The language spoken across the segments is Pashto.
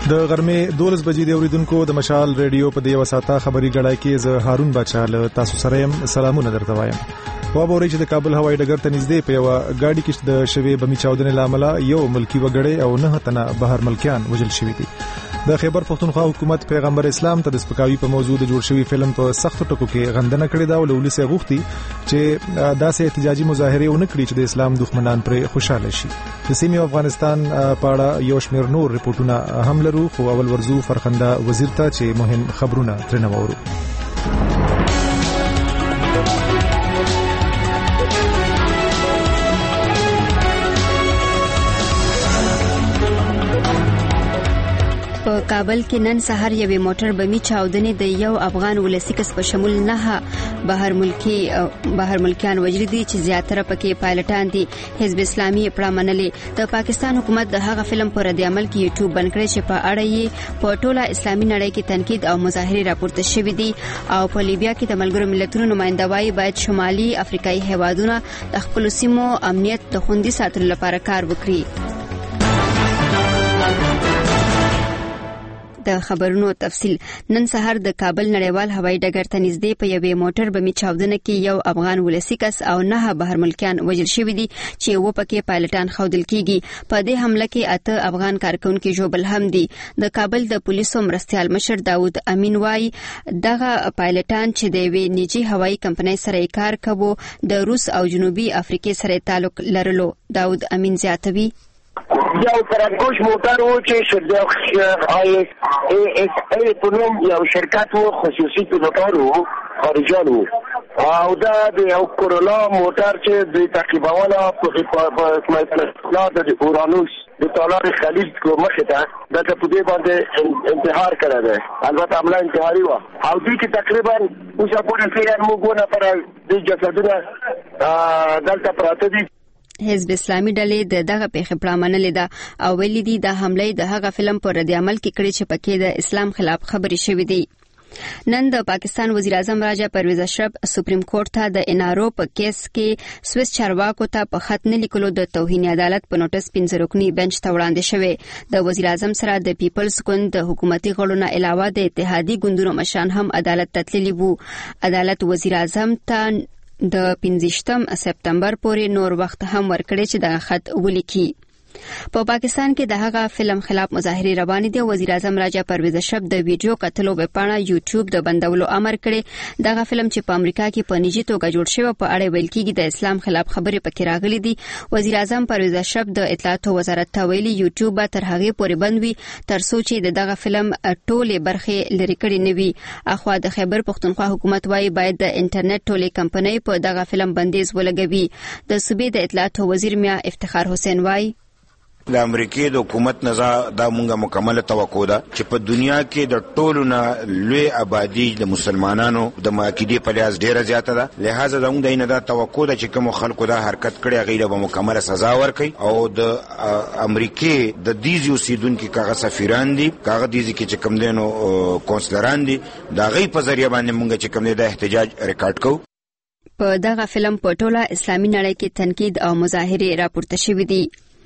د غرمې 12 بجې د اوریدونکو د مشال ریډیو په دی وساته خبري غړای کې ز هارون بچا له تاسو سره يم. سلامونه درته وایم. وابوري چې د کابل هوایي ډګر ته نږدې په یو ګاډي کې د شوی بمی چاودنې لامل یو ملکی وګړی او 9 تنه بهر ملکیان وژل شوی دي. د خیبر پختونخوا حکومت پیغمبر اسلام ته د سپکاوي په موضوع د جوړ شوی فلم په سخت ټکو کې غندنه کړې ده او ولولي سي غوښتي چې داسې احتجاجي مظاهره ونکړي چې د اسلام دښمنان پر خوشاله شي. د سیمې افغانستان په اړه یو شمېر نور ریپورتونه هم لرو، خو اول ورزو فرخنده وزیر ته چې مهم خبرونه ترنه وورو. په کابل کې نن سحر یوې موټر بمی چاودنې د یو افغان ولسی کس په شمول 9 بهر ملکیان وژل دي چې زیاتره پکې پایلټان دي. حزب اسلامي پړامنلې د پاکستان حکومت د هغه فلم پر رد عمل کې یوټیوب بند کړی چې په اړه یې په ټوله اسلامي نړۍ کې تنقید او مظاهره راپورته شوې دي. او په لیبیا کې د ملګرو ملتونو نمائندوي باید شمالي افریقایي هیوادونه د خپل سیمو امنیت د خوندي ساتلو لپاره کار وکړي. د خبرونو تفصيل. نن سحر د کابل نړیوال هوایي ډګر ته نږدې په یوې موټر بمی چاودنه کې یو افغان ولسی کس او 9 بهر ملکیان وژل شوي دي چې و پکې پایلټان خودل کیږي. په دې حمله کې 8 افغان کارکونکو ژوبل هم دي. د کابل د پولیسو مرستيال مشر داود امین وايي دغه پایلټان چې د وی نجی هوایي کمپنۍ سره کار کوي د روس او جنوبي افریقې سره تعلق لرلو. داود امین زیاتوي یو ترانکوش موټر و چې ای پنوم یو شرکت و خصوصي پیلوټان و خارجان و او دا د یو کورولا موټر چې د تقریباولا په د اورانوس د تالار خلیج کو مخه ته د په دې باندې انتحار کړی دی. البته عمله انتحاري و او دې کې تقریبا اوسه پورې فعلا موږ نه پر د جسدونه دلته پراته دي. حزب اسلامي ډلې د دغه پیښې پړامنلې ده او ویلي دي د حمله د هغه فلم پر رد عمل کې کړی چې پکې د اسلام خلاف خبرې شوې دي. نن د پاکستان وزیر اعظم راجا پرویز اشرف سپریم کورټ ته د انارو په کیس کې سویس چارواکو ته په خط نه لیکلو د توهین عدالت په نوټس 15 رکنی بنچ ته وړاندې شوی. د وزیر اعظم سره د پیپلز ګوند د حکومتي غړو نه علاوه د اتحادی ګوندونو مشران هم عدالت ته تللي وو. عدالت وزیر اعظم ته د 15 سپتمبر پورې نور وخت هم ورکړي چې د خط ولیکي. په پاکستان کې د هغه فلم خلاف مظاهره روانې دي. وزیر اعظم راجا پرویز اشرف د ویډیو کتلو په پاڼه یوټیوب د بندولو امر کړی. دغه فلم چې په امریکا کې په نجی توګه جوړ شوی په اړه ویل کېږي د اسلام خلاف خبرې پکې راغلي دي. وزیر اعظم پرویز اشرف د اطلاعات وزارت ته ویلي یوټیوب تر هغه پورې بند وي تر څو چې دغه فلم ټوله برخه لري کړي نه وي. اخوا د خیبر پختونخوا حکومت وايي باید د انټرنیټ ټوله کمپنۍ په دغه فلم بندیز ولګوي. د صوبې د اطلاعات وزیر میا افتخار حسین وايي د امریکای د حکومت نه دا مونږه مکمله توقع ده چې په دنیا کې د ټولو نه لوی آبادی د مسلمانانو د عقیدې په لحاظ ډیره زیاته ده. لہذا زموږ د نه دا توقع ده چې کوم خلکو دا حرکت کړي غیره به مکمله سزا ورکړي او د امریکای د دې اوسیدونکو کاغه سفیران دي کاغه دي چې کوم دینو کونسلران دي دا غي په ذریعہ باندې مونږ چې کوم د احتجاج ریکارډ کوو. په دغه فلم په ټوله اسلامي نړۍ کې تنقید او مظاهره راپورته شوې دي.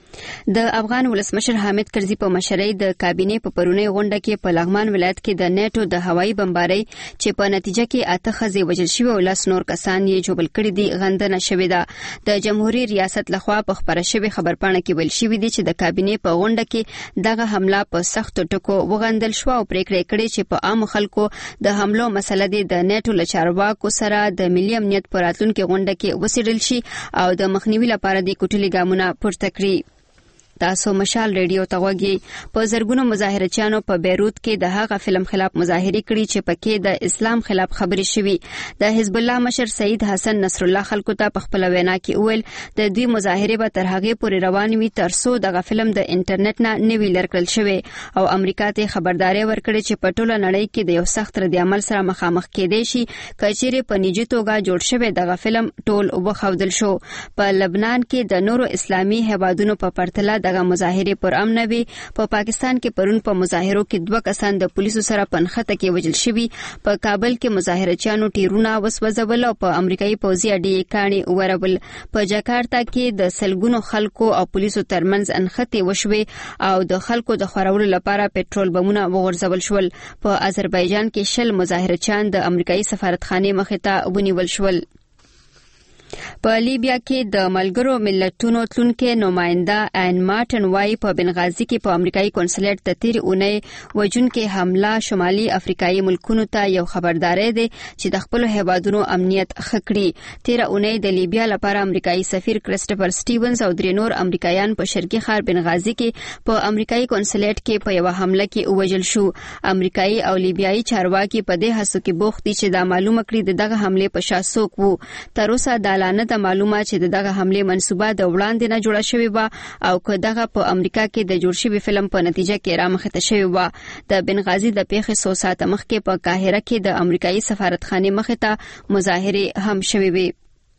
د افغان ولسمشر حامد کرزي په مشرۍ د کابینې په پرونی غونډه کې په لغمان ولایت کې د نیټو د هوایي بمبارۍ چې په نتیجه کې 8 ښځې وژل شوې او 10 نور کسان یې ژوبل کړي دي غندنه شوې ده. د جمهوریت ریاست لخوا په خبره شوې خبرپاڼه کې ویل شوې دي چې د کابینې په غونډه کې دغه حمله په سخت ټکو وغندل شو او پریکړه کړې چې په عام خلکو د حملو مسله د نیټو له چارواکو سره د ملي امنیت په راتلونکي غونډه کې وڅېړل شي او د مخنیوي لپاره د کوټلي ګامونه پورته کړي. تاسو مشال ریډیو ته غوږی. په زرګونو مظاهرچیانو په بیروت کې د هغه فلم خلاف مظاهره کړي چې پکې د اسلام خلاف خبرې شوي. د حزب الله مشر سید حسن نصر الله خلکو ته په خپل وینا کې وویل د دوی مظاهره به تر هغه پورې روان وي تر څو دغه فلم د انټرنیټ نه نوي لرکړل شوی او امریکا ته خبرداري ورکړي چې په ټوله نړۍ کې د یو سخت رد عمل سره مخامخ کېدای شي کچېره په نجی توګه جوړ شوی دغه فلم ټول وبخودل شو. په لبنان کې د نورو اسلامي هیوادونو په پرتله د دغه مظاهره پر امن وي. په پاکستان کې پرون په مظاهرو کې 2 کسان د پولیسو سره پنخته کې وژل شوي. په کابل کې مظاهرچیانو ټیرونه وسوځول او په امریکایي پوځي اډې کاڼي ورول. په جاکارتا کې د سلګونو خلکو او پولیسو ترمنځ انخته وشوي او د خلکو د خورولو لپاره پېټرول بمونه وغورځول شول. په آذربایجان کې 20 مظاهرچیان د امریکایي سفارتخانې مخې ته ونیول شول. په لیبیا کې د ملګرو ملتونو تلونکي نماینده ان مارټن وايي په بنغازي کې په امریکایي کنسولیت د تیر اونۍ وجونکي حمله شمالي افریقایي ملکونو ته یو خبرداري ده چې د خپل هیوادونو امنیت خکړي. تیر اونۍ د لیبیا لپاره امریکایي سفیر کریسټوفر سټیونز او 3 نور امریکایان په شرقي ښار بنغازي کې په امریکایي کنسولیت کې په یو حمله کې وژل شو. امریکایي او لیبیایي چارواکي په دې هڅو کې بوخت دي چې دا معلومه کړي دغه حمله په شا څوک وو. تر اوسه د نه د معلومه چې دغه حمله منسوبه د وړاندې نه جوړه شوې و او که دغه په امریکا کې د جوړ شوی فلم په نتیجه کې رامخته شوی و. د بنغازي د پیښې 100 ساعته مخکې په قاهره کې د امریکایي سفارتخانې مخې ته مظاهره هم شوې وي.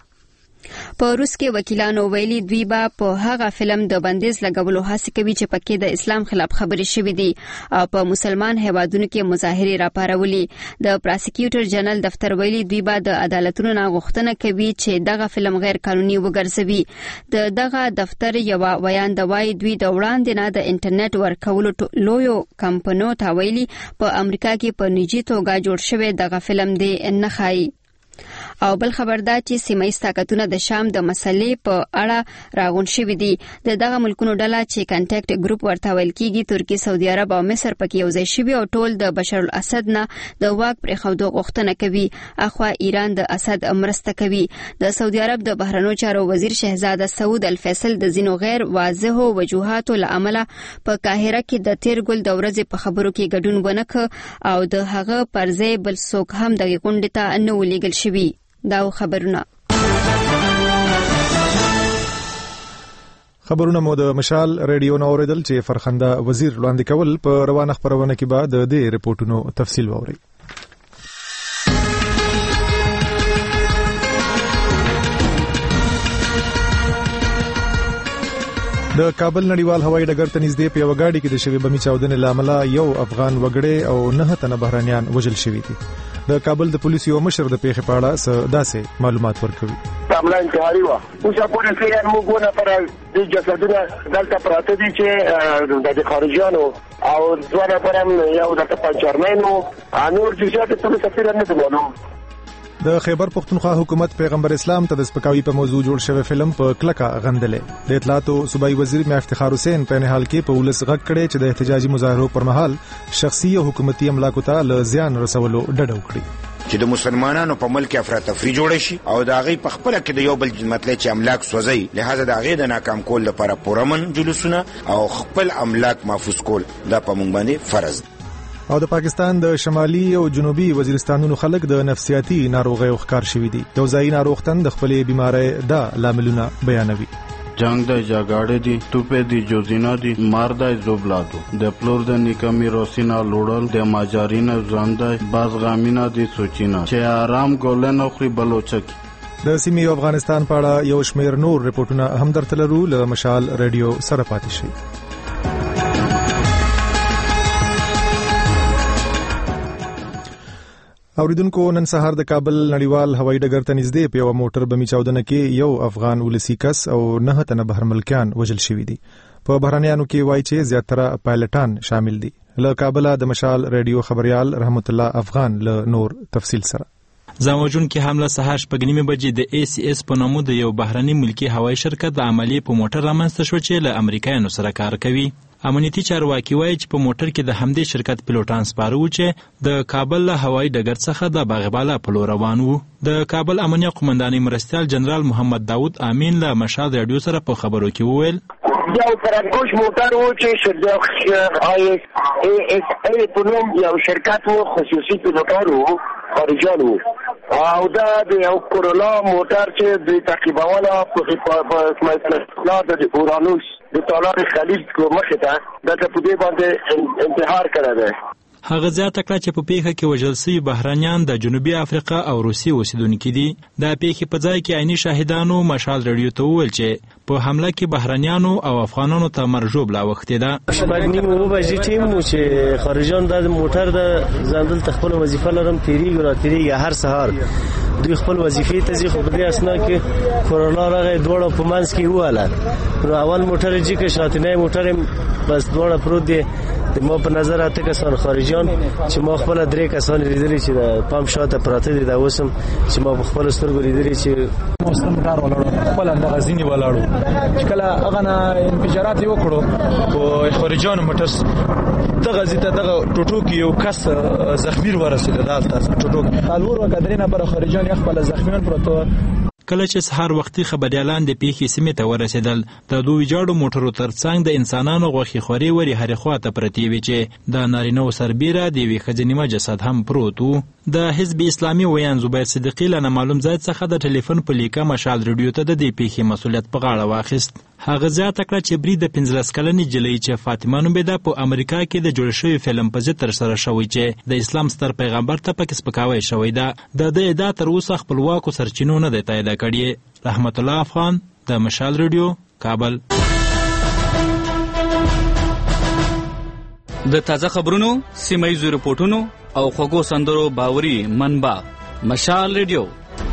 په روس کې وکیلانو ویلي دوی به په هغه فلم د بندیز لګولو هڅه کوي چې پکې د اسلام خلاف خبرې شوې دي او په مسلمان هیوادونو کې مظاهره راپارولي. د پراسیکیوټر جنرال دفتر ویلي دوی به د عدالتونو نه غوښتنه کوي چې دغه فلم غیر قانوني وګرځوي. دغه دفتر یو ویان د وای دوی د وړاندې نه د انټرنیټ ورکولو لویو کمپنیو ته ویلي په امریکا کې په نجی توګه جوړ شوی دغه فلم دی نه خای. او بل خبردار چې سیمایي طاقتونه د شام د مسلې په اړه راغون شوي دي. دغه ملکونو ډله چې کانټیکټ ګروپ ورته ویل کیږي ترکیه، سعودي عرب او مصر پکې یوځای شوي او ټول د بشار الاسد نه د واک پرېښودو غوښتنه کوي. اخوا ایران د اسد مرسته کوي. د سعودي عرب د بهرنیو چارو وزیر شهزاده سعود الفیصل د ځینو غیر واضحو وجوهاتو له امله په قاهره کې د تیر ګل د ورځې په خبرو کې ګډون ونه کړ او د هغه پر ځای بل څوک هم دغه غونډې ته نه ولېږل شوي. دا خبرونه مو د مشال ریډیو نو اوریدل چې فرخنده وزیر وړاندې کول په روانه خبرونه کې بعد د ریپورتونو تفصیل ووري. د کابل نړیوال هوایي ډګر ته نږدې په یو غاډي کې د شوی بمي چاودنې لامل یو افغان وګړی او 9 تنه بهرانيان وژل شوي دي. د کابل د پولیسو یو مشر د پیښې په اړه داسې معلومات ورکوي. حمله انتحاري و. اوس په پولیسو موږ ونه پر د جسدونه دلته پراته دي چې د خارجيانو او ځوانه پرم یو د پنځرمنو انور جزئیات ټول سفیر نه معلوم. د خیبر پختونخوا حکومت پیغمبر اسلام ته د سپکاوي په موضوع جوړ شوی فلم په کلکه غندلې. د اطلاعاتو صوبایي وزیر میا افتخار حسین په نهال کې په ولس غږ کړي چې د احتجاجي مظاهرو پر مهال شخصي او حکومتي املاکو ته له زیان رسولو ډډه وکړي. چې د مسلمانانو په ملک افراطفری جوړ شي او د هغه په خپل کې د یو بل مطلب چې املاک سوځي، لہذا د هغه د ناکام کول لپاره پرمن جلوسونه او خپل املاک محفوظ کول دا په موږ باندې فرض دی. او د پاکستان د شمالي او جنوبي وزیرستانونو خلک د نفسیاتي ناروغیو ښکار شوي دي. د ځای ناروغتن د خپل بیماری دا لاملونه بیانوي. جنگ د جاګاړې دي، توپې دي، جوزینا دي، مار د زوبلادو، د پلور د نیکمي روسینا لوړل، د ماجارینا ځاندای باز غامینا دي سوچینا چې آرام ګولن او خري بلوچک. د سیمې افغانستان په اړه یو شمېر نور رپورټونه هم درته لرو. له مشال ریډیو سره پاتې شئ. اوریدونکو، نن سهار د کابل نړیوال هوایي ډګر ته نږدې په یو موټر بمي چاودنه کې یو افغان ولسی کس او 9 تنه بهر ملکیان وژل شوي دي. په بهرانيانو کې وایي چې زیاتره پایلټان شامل دي. له کابل د مشال ریډیو خبريال رحمت الله افغان له نور تفصیل سره. زموجون کې حمله سهار 8:30 بجې د ACS په نامه د یو بهرني ملکی هوایي شرکت د عملی په موټر رامنځته شو چې له امریکایانو سره کار کوي. امنیتي چارواکي وایي چې په موټر کې د همدې شرکت پیلوټان سپاره وو چې د کابل له هوایي ډګر څخه د باغبالا په لور روان وو. د کابل امنیه قومندانۍ مرستیال جنرال محمد داوود امین له مشال رادیو سره په خبرو کې وویل یو ترانکوش موټر وو چې ASA په نوم یو شرکت وو، خصوصي پیلوټان وو، خارجان وو، او دا د یو کورولا موټر چې د تعقیبوله په د اورانوس د تالار خلیج کو مخه ته د په دې باندې انتحار کړی دی. هغه زیاته کړه چې په پیښه کې وژل شوي بهرانیان د جنوبي افریقا او روسیې اوسیدونکي دي. د پیښې په ځای کې عیني شاهدانو مشال رادیو ته وویل چې په حمله کې بهرانیانو او افغانانو ته مرګ ژوبله اوښتې ده. شپږ نیم اوه بجې ټیم و چې خارجان د موټر د زندل ته خپله وظیفه لرم تېرېږي راتېرېږي هر سهار دوی خپل وظیفې ته ځي، خو په دې اسنا کې کورونا راغی دواړه په منځ کې ووهله. نو اول موټر یې جي که شاتنی موټر یې بس دواړه پروت دی. ما په نظر اته کسان خارجان چې ما خپل درې کسان لیدلي چې د پمپ شاته پراته دي، دا اوسم چې ما په خپل سترګو لیدلي چې موسم کار ولاړو خپل د غزنی ولاړو چې کله هغه نه انفجارات وکړو په خارجان موټر دغه زیته دغه ټوټو کې یو کس زخمی ورسېد. دالته ټوټو کالور وکړنه پر خارجان خپل زخمیان پروت. کله چې سهار وختي خبريالان د پیښې سیمې ته ورسېدل، د دوه ویجاړو موټرو ترڅنګ د انسانانو غوښې خوري وري هرې خواته پرتې وي چې د نارینه‌و سربیره د یوې ښځې نیمه جسد هم پروت و. د حزب اسلامي ویان زبیر صدیقي له نامعلوم ځای څخه د ټلیفون په لیکه مشال رادیو ته د دې پیښې مسؤلیت په غاړه واخیست. هغه زیاته کړه چې برید د 15 کلنې نجلۍ چې فاطمه نومېده په امریکا کې د جوړ شوي فلم په ضد ترسره شوی چې د اسلام ستر پیغمبر ته پکې سپکاوی شوی ده. د دې ادعا تر اوسه خپلواکو سرچینو نه دی تایید کړی. رحمت الله افغان، د مشال رادیو، کابل. د تازه خبرونو، سیمه‌یزو رپورټونو او خوږو سندرو باوري منبع مشال رادیو.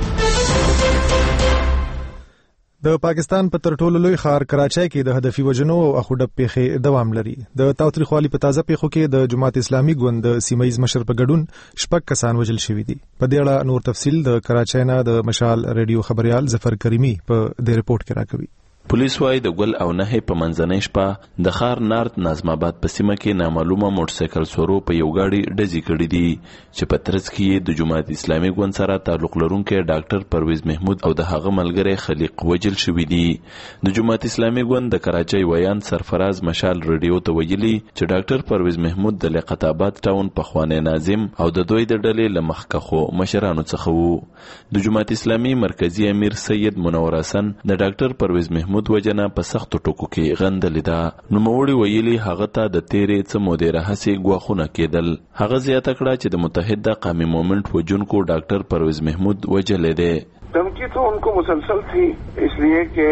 د پاکستان په تر ټولو لوی ښار کراچۍ کې د هدفي وژنو او اخوډب پیښې دوام لري. د تاوتریخوالي په تازه پیښو کې د جماعت اسلامي ګوند د سیمه‌یز مشر په ګډون 6 کسان وژل شوي دي. په دې اړه نور تفصیل د کراچۍ نه د مشال رادیو خبريال ظفر کریمی په دې رپورت کې راکوي. پولیس وايي د ګل او نه په منځنۍ شپه د ښار نارت نظم آباد په سیمه کې نامعلومه موټرسایکل سورو په یو گاډي ډزې کړې دي چې په ترڅ کې د جماعت اسلامي ګوند سره تعلق لرونکي ډاکټر پرویز محمود او د هغه ملګری خلیق وجل شوی دي. د جماعت اسلامي ګوند د کراچۍ ویان سرفراز مشال رادیو ته ویلي چې ډاکټر پرویز محمود د لیاقت آباد ټاون په خوانی ناظم او د دوی د ډلې له مخکخو مشرانو څخه وو. د جماعت اسلامي مرکزی امیر سید منور حسن د ډاکټر پرویز محمود وجنه په سختو ټکو کې غندلې ده. نوموړي ویلي هغه ته د تیرې څه مودې راهیسې ګواښونه کېدل. هغه زیاته کړه چې د متحده قومي مومنټ وجونکو ډاکټر پرویز محمود وجلې ده. धमकी तो उनको मुसलसल थी इसलिए कि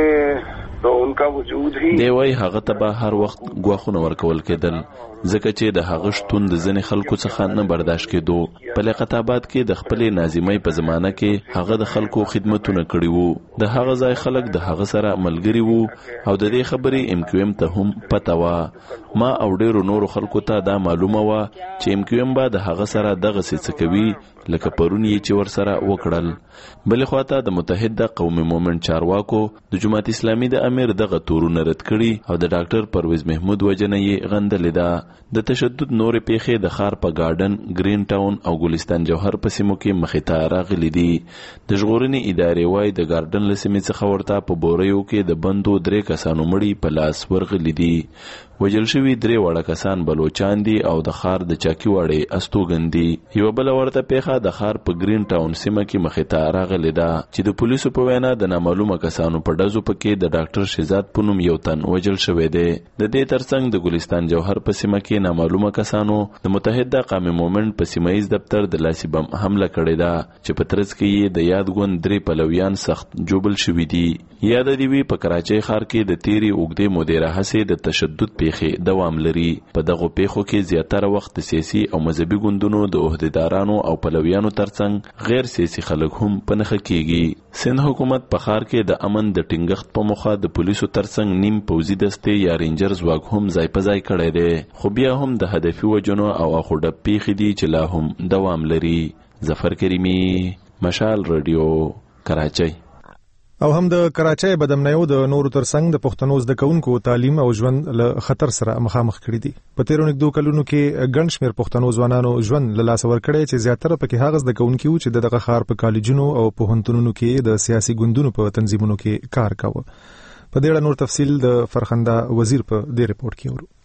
तो उनका वजूद ही دی وای هغه ته به هر وخت ګواښونه ورکول کېدل ځکه چې د هغه شتون د ځینې خلکو څخه نه برداشت کېدو. په لیاقت آباد کې د خپلې ناظمۍ په زمانه کې هغه د خلکو خدمتونه کړي وو. د هغه ځای خلک د هغه سره ملګري وو او د دې خبرې MQM ته هم پته وه. ما او ډیرو نورو خلکو ته دا معلومه وه چې MQM به د هغه سره دغسې څه کوي لکه پرون یې چې ورسره وکړل. بلې خواته د متحده قومي مومنټ چارواکو د جماعت اسلامي د امیر دغه تورونه رد کړي او د ډاکټر پرویز محمود وجنه یې غندلې ده. د تشدد نورې پیښې د ښار په گارډن، گرین ټاون او ګلستان جوهر په سیمو کې مخې ته راغلي دي. د ژغورنې ادارې وايي د گارډن له سیمې څخه ورته په بوریو کې د بندو 3 کسانو مړي په لاس ورغلي دي. وجل شوي 3 وړه کسان بلوچان دي او د ښار د چاکی وړې استوګن دي. یو بل ورته پیښه د ښار په گرین ټاون سیمه کې مخې ته راغلې ده چې د پولیسو په وینا د نامعلومه کسانو په ډزو پکې د ډاکټر شهزاد په نوم یو تن وجل شوی دی. د دې ترڅنګ د ګلستان جوهر په سیمه کې نامعلومه کسانو د متحده قومي مومنټ په سیمایي دفتر د لاسي بم حمله کړې ده چې په ترڅ کې یې د یاد ګوند 3 پلویان سخت جوبل شوي دي. یاد دی وی په کراچۍ ښار کې د تیری اوږدې مودې راهیسې د تشدد پیښې دوام لري. په دغه پیښو کې زیاتره وخت د سیاسي او مذهبي ګوندونو د عہدیدارانو او پلویانو ترڅنګ غیر سیاسي خلک هم په نښه کیږي. سند حکومت په ښار کې د امن د ټینګښت په موخه د پولیسو ترڅنګ نیم پوځي دستې یا رینجر ځواک هم ځای په ځای کړی دی، خو بیا هم د هدفي وجنو او اخوډب پیښې دي چې لا هم دوام لري. ظفر کریمی، مشال رادیو، کراچۍ. او هم د کراچۍ بدمنیو د نورو ترڅنګ د پښتنو زده کوونکو تعلیم او ژوند له خطر سره مخامخ کړي دي. په تیرو نږدې کلونو کې ګڼ شمېر پښتنو ځوانانو ژوند له لاسه ورکړی چې زیاتره پکې هغه زده کوونکي وو چې دغه ښار په کالجونو او پوهنتونونو کې د سیاسي ګوندونو په تنظیمونو کې کار کاوه. په دې اړه نور تفصیل د فرخنده وزیر په دې رپورت کې ورو.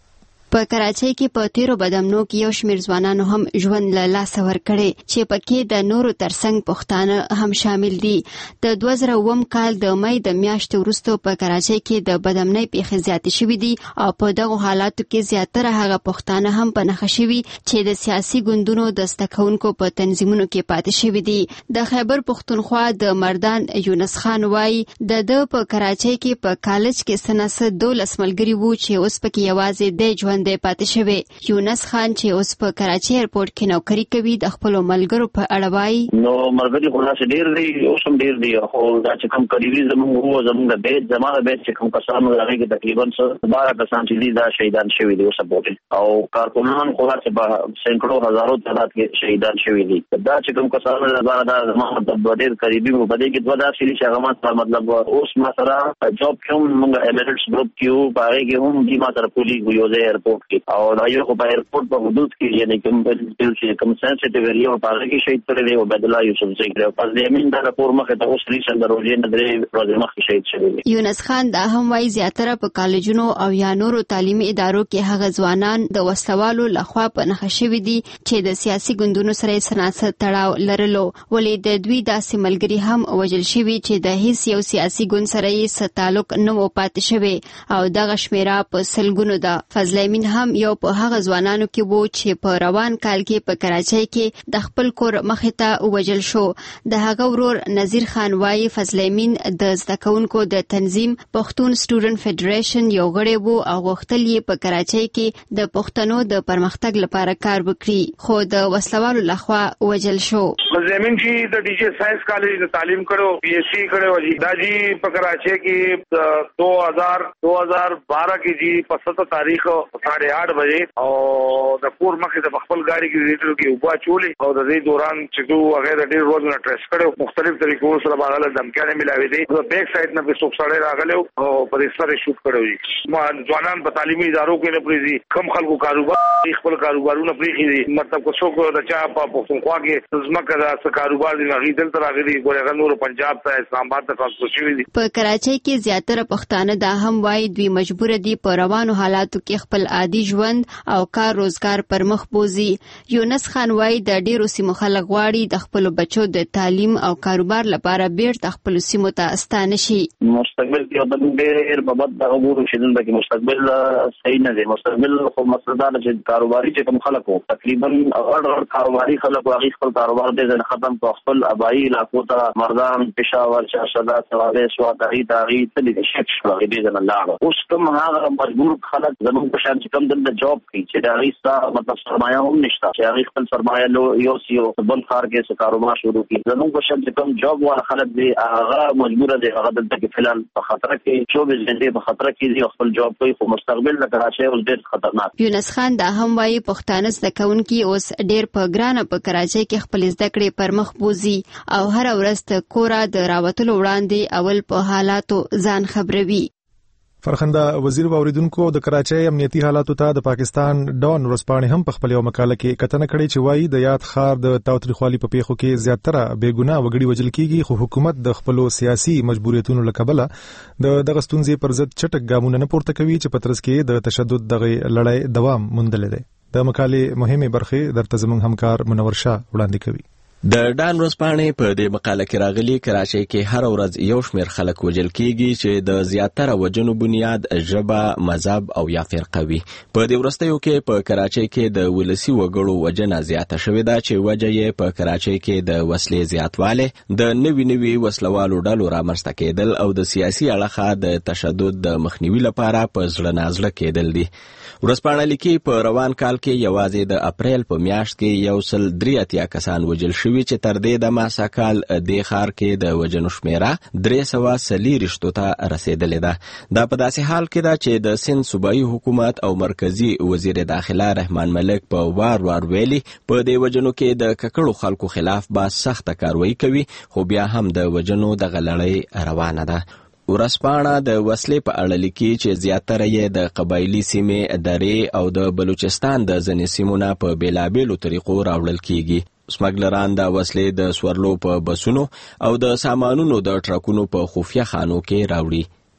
په کراچۍ کې په تیرو بدامنو کې یو شمېر ځوانانو هم ژوند له لاسه ورکړی چې پکې د نورو ترڅنګ پښتانه هم شامل دي. د 2009 کال د مې د میاشتې وروسته په کراچۍ کې د بدامنۍ پیښې زیاتې شوې دي او په دغه حالاتو کې زیاتره هغه پښتانه هم په نښه شوي چې د سیاسي ګوندونو د زده کوونکو په تنظیمونو کې پاتې شوي دي. د خیبر پښتونخوا د مردان یونس خان وایي د په کراچۍ کې په کالج کې سناسه 12 ملګري وو چې اوس پکې یوازې د ژوند پاتې شوی. یونس خان چې اوس په کراچۍ ایرپورټ کې نوکری کوي د خپل ملګرو په اړه وایي نو ملګري خو څه ډیر دی اوس هم ډیر دی خو دا چې کوم قریبي زموږ وو زموږ د بیت زمانه بیت چې کوم کسانو راغلي کې تقریبا 12 کسان چې دي دا شهیدان شوي دي اوس په او کارکونان خو چې په سینکړو هزارو تعداد کې شهیدان شوي دي. دا چې کوم کسانو لپاره دا زموږ د ډیر قریبي وو بده کې دوه داسې شي هغه مطلب اوس ما سره جاب کوم موږ ایمریټس ګروپ کې باغې کې هم دي ما سره پولی ګویوزه او دا یو په ایرپورټ په حدود کې یعنی کوم چې کوم سنسټیو ایریا په هغه کې شهید کړي او عبد الله یوسف زئی کړو پس د امین دا راپور مخه ته اوس ریسن دروځي نه درې ورځې مخکې شهید شوی. یونس خان دا هم وايي زیاتره په کالجونو او یا نورو تعلیمي ادارو کې هغه ځوانان د وسوالو لخوا په نښه شوي دي چې د سیاسي ګوندونو سره سناسه تړاو لرلو ولې د دوی داسې ملګري هم وژل شوي چې د هیڅ یو سیاسي ګوند سره یې تعلق نه و پاتې شوی او دغه شمیره په سلګونو ده. فضل امین هم یو په هغه ځوانانو کې وو چې په روان کال کې په کراچۍ کې د خپل کور مخې ته وژل شو. د هغه ورور نذیر خان وایي فضل امین د زده کوونکو د تنظیم پښتون سټوډنټ فدریشن یو غړی وو او غوښتل یې په کراچۍ کې د پښتنو د پرمختګ لپاره کار وکړي خو د وسلوالو لخوا وژل شو. فضل امین چې د ډي جی ساينس کالج د تعلیم کړو پی ایچ ڈی کړو دا جی په کراچۍ کې 2012 کې جی په 7 تاریخ 8:30 بجے او د کور مخې د خپل ګاډي کې ریټر کې وبا چولې او د دې دوران چې دوه غیر ډیر روزونه ټریس کړو مختلف طریقو سره باغله دمکانه ملاوي دي د بیک سایډ نه په څوک سره راغلو او په دې سره شوټ کړو. ما ځوانان په تعلیمي ادارو کې نه پریزي کم خلکو کاروبار خپل کاروبارونه پریخي مطلب کو څوک د چا په پښتونخوا کې ځمکه دا کاروبار دي نه دلته راغلي ګورغه نور پنجاب ته اسلام آباد ته خاص شوی دي. په کراچۍ کې زیاتره پښتانه دا هم وایي دوی مجبور دي په روانو حالاتو کې خپل عادي ژوند او کار روزګار پر مخ بوزي. یونس خان وایي د ډیرو سیمو خلک غواړي د خپل بچو د تعلیم او کاروبار لپاره بیرته خپل سیمو ته ستانه شي. مستقبل کې د ډېر بابت د امور شیدل د مستقبل صحیح نه دی. مستقبل خو مسله ده چې کاروباري چې کوم خلکو تقریبا اگر کاروباري خلک واغی خپل کاروبار دې ختم په خپل ابایی علاقو ته مردان پېښور شاشدا سواده سواداری داغي تلې شک شو دې نه لاړ. اوس کوم هغه مجبور خلک زموږ په شان چې کوم د جاب کوي چې دا غیستا مطلب سرمایه هم نشته چې هغه خپل سرمایه له یو سیو بل خار کې کاروبار شروع کړي زموږ په شان چې کوم جاب ولا خلک دی هغه مجبور دي هغه د فلال په خطر کې 24 غنټې په خطر کې دي خپل جاب کوي خو مستقبل د کراچۍ ول ډېر خطرناک. یونس خان دا هم وايي پښتانه زده کوونکي اوس ډېر په ګرانه په کراچۍ کې خپل زده کړې پر مخ بوزي او هر ورځ ته کورا د راوتلو وړاندې اول په حالاتو ځان خبروي. فرخنده وزیر واوریدونکو د کراچۍ امنیتي حالاتو ته د پاکستان ډون ورسپانې هم په خپل یو مقاله کې کتنه کړې چې وایي د یاد ښار د تاوتریخوالي په پیښو کې زیاتره بېګناه وګړي وژل کیږي خو حکومت د خپلو سیاسي مجبوریتونو له کبله دغه ستونزې پر ضد چټک ګامونه نه پورته کوي چې په ترڅ کې د تشدد دغه لړۍ دوام موندلی دی. د مقالې مهمه برخه درته زموږ همکار منور شاه وړاندې کوي. د ډان ورځپاڼې په دې مقاله کې راغلي کراچۍ کې هر ورځ یو شمېر خلک وژل کیږي چې د زیاتره وجنو بنیاد ژبه مذهب او یا فرقه وي. په دې وروستیو کې په کراچۍ کې د ولسي وګړو وژنه زیاته شوې ده چې وجه یې په کراچۍ کې د وسلې زیاتوالی د نوي وسلوالو ډلو رامنځته کېدل او د سیاسي اړخه د تشدد د مخنیوي لپاره په زړه نازړه کېدل دي. ورځپاڼه لیکي په روان کال کې یوازې د اپریل په میاشت کې 183 کسان وژل شوي چې تر دې دمه سکال دې ښار کې د وژنو شمیره 340 ته رسیدلې ده. دا په داسې حال کې ده چې د سند صوبایي حکومت او مرکزی وزیر داخله رحمان ملک په وار ویلي په دې وژنو کې د ککړو خلکو خلاف با سخته کاروایی کوي خو بیا هم د وژنو د غلړۍ روانه ده. ورځپاڼه د وسلې په اړه لیکي چې زیاتره یې د قبایلي سیمې درې او د بلوچستان د ځینې سیمو نه په بېلابېلو طریقو راوړل کیږي. سمګلران د وسلې د سورلو په بسونو او د سامانونو د ټرکونو په خفیه خانو کې راوړي.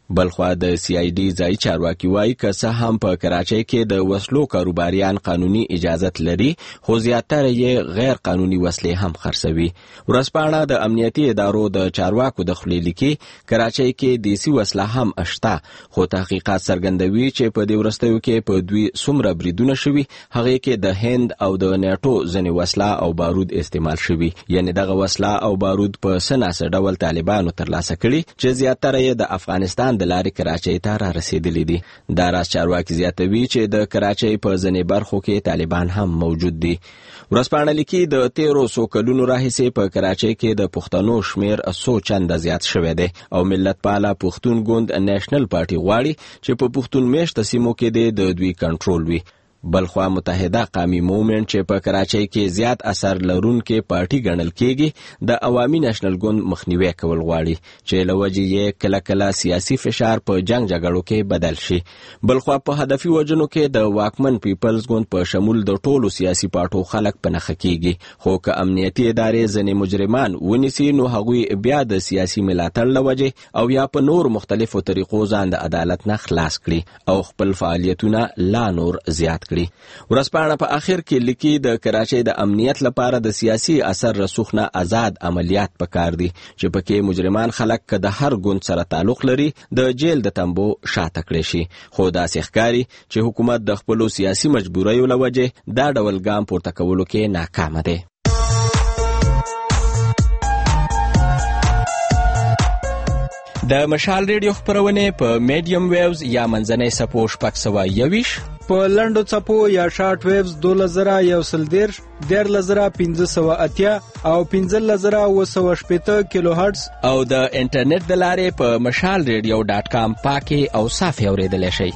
بلخوا د سی آی ډي ځای چارواکي وایي که څه هم په کراچۍ کې د وسلو کاروباریان قانوني اجازت لري خو زیاتره یې غیر قانوني وسلې هم خرڅوي. ورځپاڼه د امنیتي ادارو د چارواکو د خولې لیکي کراچۍ کې دیسي وسله هم شته خو تحقیقات څرګندوي چې په دې وروستیو کې په دوی څومره بریدونه شوي هغې کې د هند او د نیټو ځینې وسله او بارود استعمال شوي، یعنې دغه وسله او بارود په څه ناسه ډول طالبانو ترلاسه کړي چې زیاتره یې د افغانستان د لارې کراچۍ ته را رسېدلي دي. دا راز چارواکي زیاتوي چې د کراچۍ په ځینې برخو کې طالبان هم موجود دي. ورځپاڼه لیکي د 1300 کلونو راهیسې په کراچۍ کې د پښتنو شمیر 100 چنده زیات شوی دی او ملت پاله پښتون ګوند نېشنل پارټي غواړي چې په پښتون میشته سیمو کې د دوی کنټرول وي. بلخوا متحده قومي موومنټ چې په کراچۍ کې زیات اثر لرونکي پارټي ګڼل کېږي د عوامي نېشنل ګوند مخنیوي کول غواړي چې له وجې یې کله کله سیاسي فشار په جنگ جګړو کې بدل شي. بلخوا په هدفي وجنو کې د واکمن پیپلز ګوند په شمول د ټولو سیاسي پارټو خلک په نښه کېږي خو که امنیتي ادارې ځینې مجرمان ونیسي نو هغوی بیا د سیاسي ملاتړ له وجې او یا په نور مختلفو طریقو ځان د عدالت نه خلاص کړي او خپل فعالیتونه لا نور زیات کړي. ورځپاڼه په اخر کې لیکي د کراچۍ د امنیت لپاره د سیاسي اثر رسوخ نه آزاد عملیات پکار دي چې پکې مجرمان خلک که د هر ګوند سره تعلق لري د جیل د تنبو شاته کړی شي. خو داسې ښکاري چې حکومت د خپلو سیاسي مجبوریو له وجې دا ډول ګام پورته کولو کې ناکامه دی. د مشال ریډیو خپرونې په میډیم ویوز یا منځنۍ څپو 621 په لنډو څپو یا شارټ ویوز 2110 14580 او 15780 کیلو هرتز او د انټرنیټ د لارې په mashalradio.com پاکي او صافي اوریدلی شئ.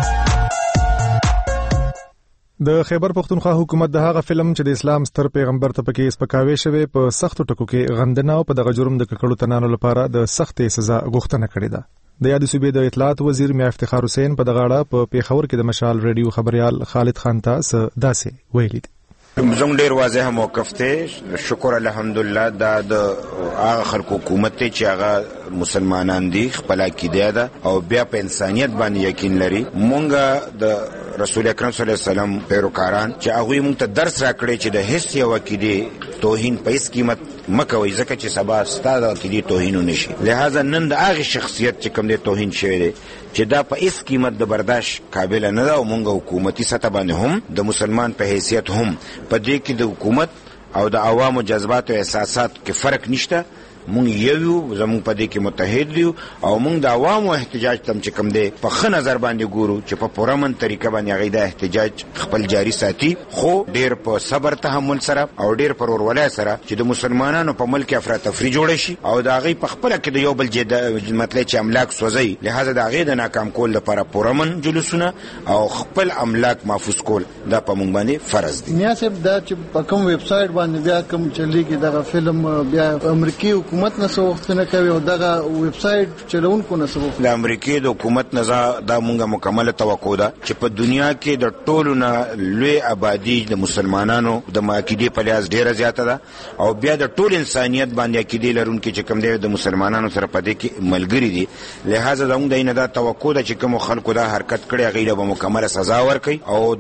د خیبر پختونخوا حکومت د هغه فلم چې د اسلام ستر پیغمبر ته پکې سپکاوي شوی په سختو ټکو کې غندنه او په دغه جرم د ککړو تنانو لپاره د سختې سزا غوښتنه کړې ده. د یاد صوبې د اطلاعات وزیر میا افتخار حسین په دغه اړه په پیښور کې د مشال ریډیو خبريال خالد خان ته داسې ویلي دي. زموږ ډیر واضح موقف ته شکر الحمدلله دا د هغه خلکو حکومت ته چې هغه مسلمانان دي خپل عقیده ده او بیا په انسانيت باندې یقین لري. مونږ د رسول اکرم صلی الله علیه وسلم پیروکاران چې هغه مونږ ته درس راکړي چې د هیڅ یو عقیده توهین په هیڅ قیمت مکوئ ځکه چې سبا ستاسو عقیده توهین نشي. لہذا نن د هغه شخصیت چې کوم دی توهین شوی دی چې دا په هیڅ قیمت د برداشت قابل نه ده او مونږ حکومتي سطح باندې هم د مسلمان په حیثیت هم په دې کې د حکومت او د عوامو جذبات او احساسات کې فرق نشته. مونږ یو زموږ په دې کې متحد یو او مونږ د عوامو احتجاج تم چې کوم دی په ښه نظر باندې ګورو چې په پرامن طریقه باندې هغه د احتجاج خپل جاری ساتي خو ډیر په صبر تحمل سره او ډیر پر ورولای سره چې د مسلمانانو په ملک افراطفری جوړ شي او د هغه په خپل کې د یو بل مطلب چې املاک سوځي. لہذا د هغه د ناکام کول لپاره پرامن جلوسونه او خپل املاک محفوظ کول دا په مونږ باندې فرض دي. نیاسب دا چې په کوم ویب سټ باندې بیا کوم چلیږي دغه فلم بیا امریکای حکومت نه سوختنه کوي او دغه ویب سټ چلونکو نه سوخت د امریکای د حکومت نه دا مونږه مکمل توقع ده چې په دنیا کې د ټولو نه لوی آبادی د مسلمانانو د عقیدې په لحاظ ډیره زیاته ده او بیا د ټول انسانيت باندې عقیدې لرونکي چې کوم دی د مسلمانانو سره په دې کې ملګری دي. لہذا زموږ د نه دا توقع ده چې کوم خلکو دا حرکت کړي غیره به مکمل سزا ورکړي او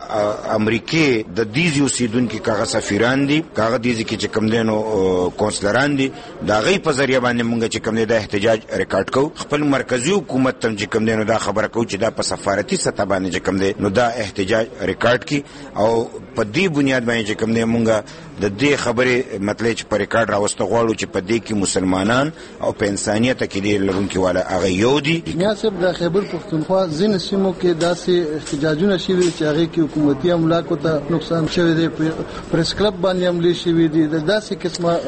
د امریکای د دې اوسیدونکو کاغه سفیران دي کاغه دې کې چې کوم دینو کونسلران دي دا غي په ذریعہ باندې مونږ چې کوم د احتجاج ریکارډ کو خپل مرکزی حکومت تم چې کوم دینو دا خبره کو چې دا په سفارتي سطح باندې چې کوم دی نو دا احتجاج ریکارډ کی او په دې بنیاد باندې چې کوم دی مونږ د دې خبره مطلب چې په ریکارډ راوسته غواړو چې په دې کې مسلمانان او په انسانيت کې دې لرونکي والا هغه یو دي. نیاسب د خیبر پختونخوا ځین سیمو کې داسې احتجاجونه شوي چې هغه کې حکومتي املاکو ته نقصان شوی دی پریس کلب باندې عملي شوی دي داسې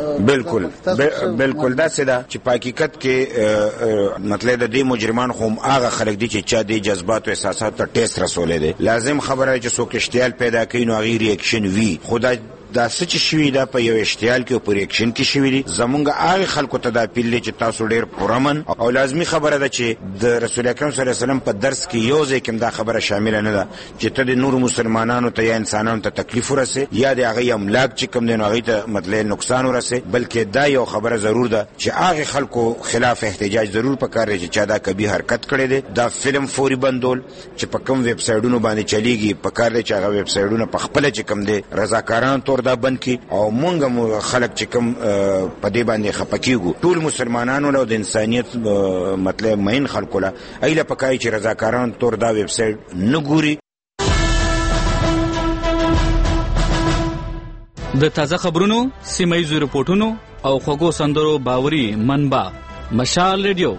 قسمه بالکل دا سده چې په حقیقت کې مطلب د دې مجرمان خو هغه خلک دي چې چا د جذبات او احساسات ته ټیسټ رسولې دي. لازم خبره چې څوک اشتعال پیدا کوي نو غیر ریاکشن وی خدای دا سچ شوی دا په یو اشتعال کې او پر اکشن کې شوی دي. زمونږ هغه خلکو ته دا پیل چې تاسو ډیر پرامن او لازمی خبره ده چې د رسول اکرم صلی الله علیه وسلم په درس کې یو ځکه دا خبره شامل نه ده چې ته د نور مسلمانانو ته یا انسانانو ته تکلیف ورسې یا د هغه املاک چې کوم دین هغه ته مطلب نقصان ورسې، بلکې دا یو خبره ضرور ده چې هغه خلکو خلاف احتجاج ضرور پکار دی چې چا دا کبي حرکت کړي دي. دا فلم فوري بندول چې په کوم ویب سایټونو باندې چلیږي پکار دی چې هغه ویب سایټونه په خپل چې کوم دي رضاکارانه تور دا بند کړي او مونږ خلک چې کوم په دې باندې خپکیږو ټول مسلمانانو له د انسانيت مطلب مین خلکو له ایله پکای چې رضاکارانه تور دا ویب سایټ نه ګوري. د تازه خبرونو، سیمایي رپورټونو او خوږو سندرو باوري منبع مشال ریډیو.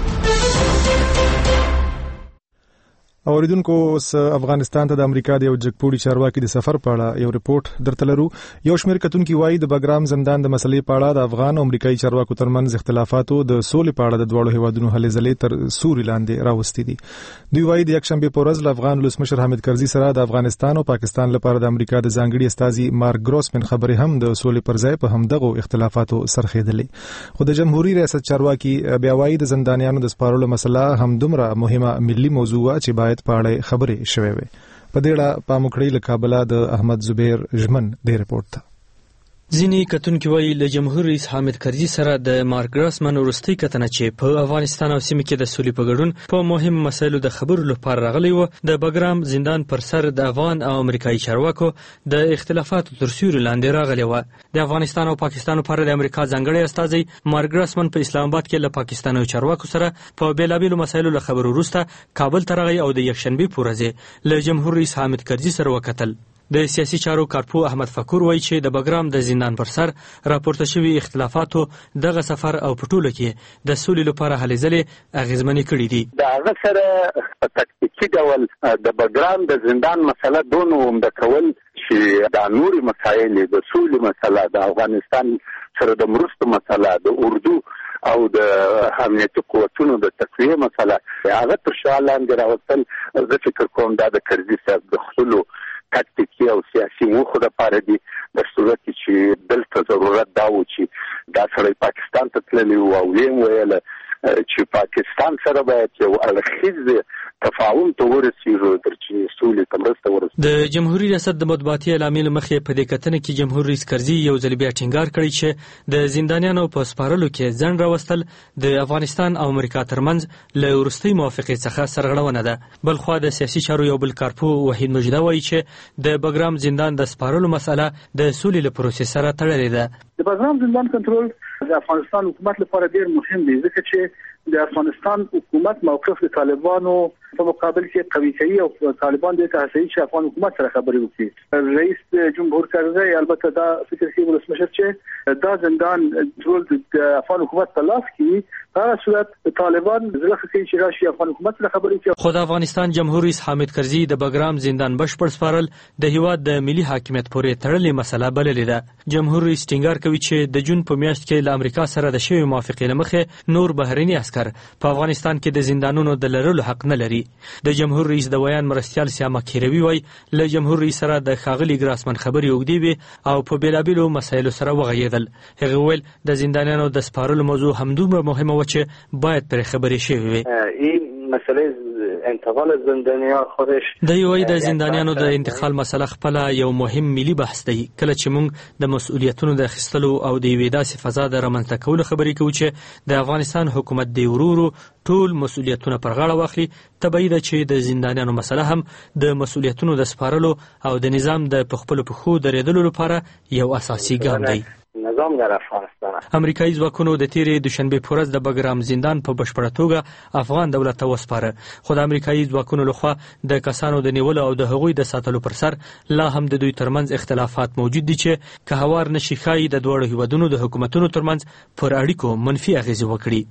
اوریدونکو اوس افغانستان ته د امریکا د یو جګپوړي چارواکي د سفر په اړه یو ریپورت درته لرو. یو شمېر کتونکي وایي د بګرام زندان د مسلې په اړه د افغان او امریکایي چارواکو ترمنځ اختلافاتو د سولې په اړه د دوه هیوادونو هلې ځلې تر سوري لاندې راوستي دي. دوی وایي د یکشنبه په ورځ له افغان ولسمشر حامد کرزي سره د افغانستان او پاکستان لپاره د امریکا د ځانګړي استازي مارک ګروسمن خبرې هم د سولې پر ځای په همدغه اختلافاتو سرخېدلې. خو د جمهوریت ریاست چارواکي بیا وایي د زندانیانو د سپارلو مسله هم دومره مهمه ملي موضوع چې باید پاړې خبرې شوي وي. په دې اړه پاموکړی له کابل د احمد زبیر ژمن د ریپورت ته. ځینې کتونکي وایي له جمهور رئیس حامد کرزي سره د مارک ګراسمن وروستۍ کتنه چې په افغانستان او سیمه کې د سولې په ګډون په مهم مسایلو د خبرو لپاره راغلی و، د بګرام زندان پر سر د افغان او امریکایي چارواکو د اختلافاتو تر سیوري لاندې راغلی و. د افغانستان او پاکستان لپاره د امریکا ځانګړي استازي مارک ګراسمن په اسلام آباد کې له پاکستاني چارواکو سره په بیلابیلو مسایلو له خبرو وروسته کابل ته راغی او د یکشنبه په ورځ له جمهور رئیس حامد کرزي سره وکتل. د سیاسي چارو کارپو احمد فکور وایي چې د بګرام د زندان پر سر راپورته شوي اختلافاتو دغه سفر او پټوله کې د سولې لپاره هلې ځلې اغیزمنې کړي دي. د هغه سره په تکتیکي ډول د بګرام د زندان مسله دونه عمده کول چې د نوري مسایل د سولې مسله د افغانستان سره د مرستو مسله د اردو او د امنیتي قوتونو د تقویه مسله هغه تر شا لاندې راوستل. زه فکر کوم دا د کرزي صاحب د خپلو تکتیکي او سیاسي موخو لپاره دي، د صورت چې دلته ضرورت دا و چې دا سړی پاکستان ته تللی و او ویل چې پاکستان سره باید یو اړخیز تفاهم ته ورسیږي تر چې سولې ته مرسته ورسیږي. د جمهوریت ریاست د مطبوعاتي اعلامیې له مخې په دې کتنه کې جمهور رئیس کرزي یو ځل بیا ټینګار کړی چې د زندانیانو په سپارلو کې ځنډ راوستل د افغانستان او امریکا ترمنځ له وروستۍ موافقې څخه سرغړونه ده. بلخوا د سیاسي چارو یو بل کارپو وحید مجده وایي چې د بګرام زندان د سپارلو مسله د سولې له پروسې سره تړلې ده. د بګرام زندان کنټرول د افغانستان حکومت لپاره ډیر مهم دی ځکه چې د افغانستان حکومت موقف د طالبانو په مقابل کې قوي کوي او طالبان د تحصیل چې افغان حکومت سره خبرې وکړي. رئیس جمهور کرزي البته دا فکر کوي ولسمشر چې دا زندان ټول د افغان حکومت په لاس کې هغه صورت طالبان زلخ کوي چې راشي افغان حکومت سره خبرې کوي. خو د افغانستان جمهور رئیس حامد کرزي د بګرام زندان بشپړ سپارل د هیواد د ملي حاکمیت پورې تړلې مسله بللې ده. جمهور رئیس ټینګار کوي چې د جون په میاشت کې له امریکا سره د شوی موافقې لمخې نور بهرني عسكر په افغانستان کې د زندانونو د لرلو حق نه لري. د جمهور رئیس د ویان مرستيال سیاما کیروي وای له جمهور رئیس سره د خاغلی ګراسمن خبرې وګدي وي او په بیلابیلو مسایلو سره وغږیدل. هغه ویل د زندانیانو د سپارلو موضوع همدومره مهمه و چې باید پر خبرې شي وي. این مسئله انتقال زندانیان خودش د یوې د زندانیانو د انتقال مسله خپل یو مهم ملي بحث دی. کله چې موږ د مسؤلیتونو د اخیستلو او د یوې داسې فضا د رامنځته کولو خبرې کوو چې د افغانستان حکومت دی ورورو ټول مسؤلیتونه پر غاړه واخلي، طبیعي ده چې د زندانیانو مسله هم د مسؤلیتونو د سپارلو او د نظام د پخپلو پښو درېدلو لپاره یو اساسي ګام دی. نظام در افغانستان امریکایي ځواکونو د تیرې دوشنبه په ورځ د بګرام زندان په بشپړه توګه افغان دولت ته وسپاره، خو د امریکایي ځواکونو لخوا د کسانو د نیولو او د هغوی د ساتلو پر سر لا هم د دوی ترمنځ اختلافات موجود دي چې که هوار نشي ښایي د دواړو هیوادونو د حکومتونو ترمنځ پر اړیکو منفي اغیزې وکړي.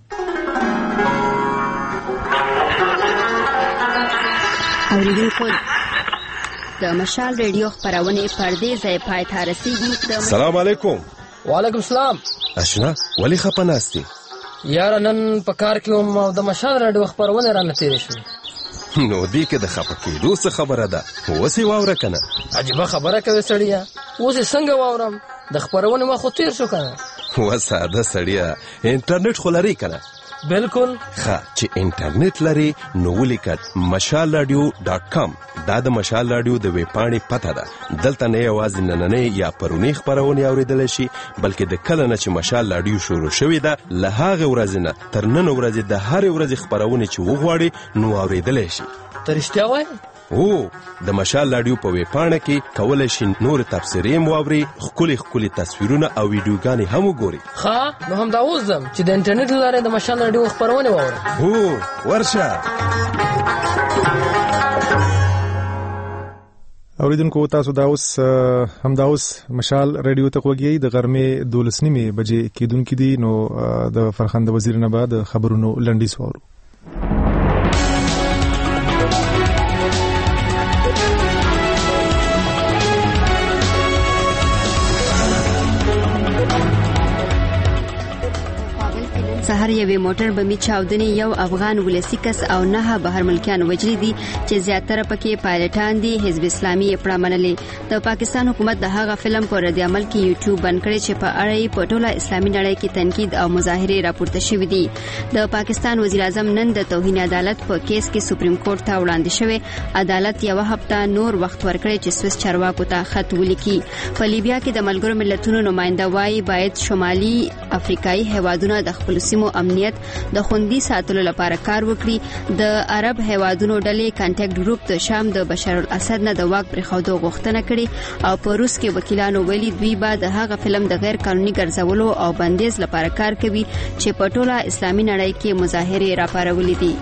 اوریدونکو د مشال ریډیو خبرونه پردې ځای پای ته رسیدي. سلام علیکم. وعلیکم السلام. اشنا ولی خپناستی یار نن په کار کې هم د مشال ریډیو خبرونه را نتیری شو. نو دې کې د خپه کېدو څه خبره ده؟ اوسې واوره کنه. عجیبه خبره کوي سړیه. اوس څنګه واورم؟ د خبرونې ما خو تیر شو کنه. وساده سړیه، انټرنیټ خو لري کنه؟ بالکل. چې انټرنیټ لري نو ولیکه mashalradio.com. دا د مشال رادیو د ویبپاڼې پته ده. دلته نه یوازې نننۍ یا پرونی خبرونه اوریدل شي، بلکې د کله نه چې مشال رادیو شروع شوې ده له هغه ورځې نه تر نن ورځې د هر ورځې خبرونه چې وغواړي نو اوریدل شي. ته رښتیا وایې؟ د مشال رادیو په ویبپاڼه کې کولای شي نور تفسیرې واوري، ښکلي تصویرونه او ویډیوګانې هم وګوري. نو هم دا اوس ځم چې د انټرنیټ له لارې د مشال رادیو خبرونه واورم. ورشه. اوریدونکو تاسو دا اوس مشال رادیو ته وګورئ. د غرمې 12:30 بجې کېدونکې دي. نو د فرخند وزیر نه بعد خبرونو لنډیز وورو. سهار یوې موټر بمي چاودنې یو افغان ولسی کس او 9 بهر ملکیان وجلي دي چې زیاتره پکې پایلټان دي. حزب اسلامي پړه منلې. د پاکستان حکومت د هغه فلم پر رد عمل کې یوټیوب بند کړی چې په اړه یې په ټوله اسلامي نړۍ کې تنقید او مظاهرې راپورته شوې دي. د پاکستان وزیر اعظم نن د توهین عدالت په کیس کې سپریم کورټ ته وړاندې شوی. عدالت یو هفته نور وخت ورکړی چې سویس چارواکو ته خط ولیکي. په لیبیا کې د ملګرو ملتونو نماینده وايي باید شمالي افریقایي هیوادونه د خپل سیمو امنیت د خوندي ساتلو لپاره کار وکړي. د عرب هیوادونو ډلې کانټیکټ ګروپ د شام د بشار الاسد نه د واک پرېښودو غوښتنه کړې او په روس کې وکیلانو ویلي دوی به د هغه فلم د غیر قانوني ګرځولو او بندیز لپاره کار کوي چې په ټوله اسلامي نړۍ کې مظاهرې راپارولې دي.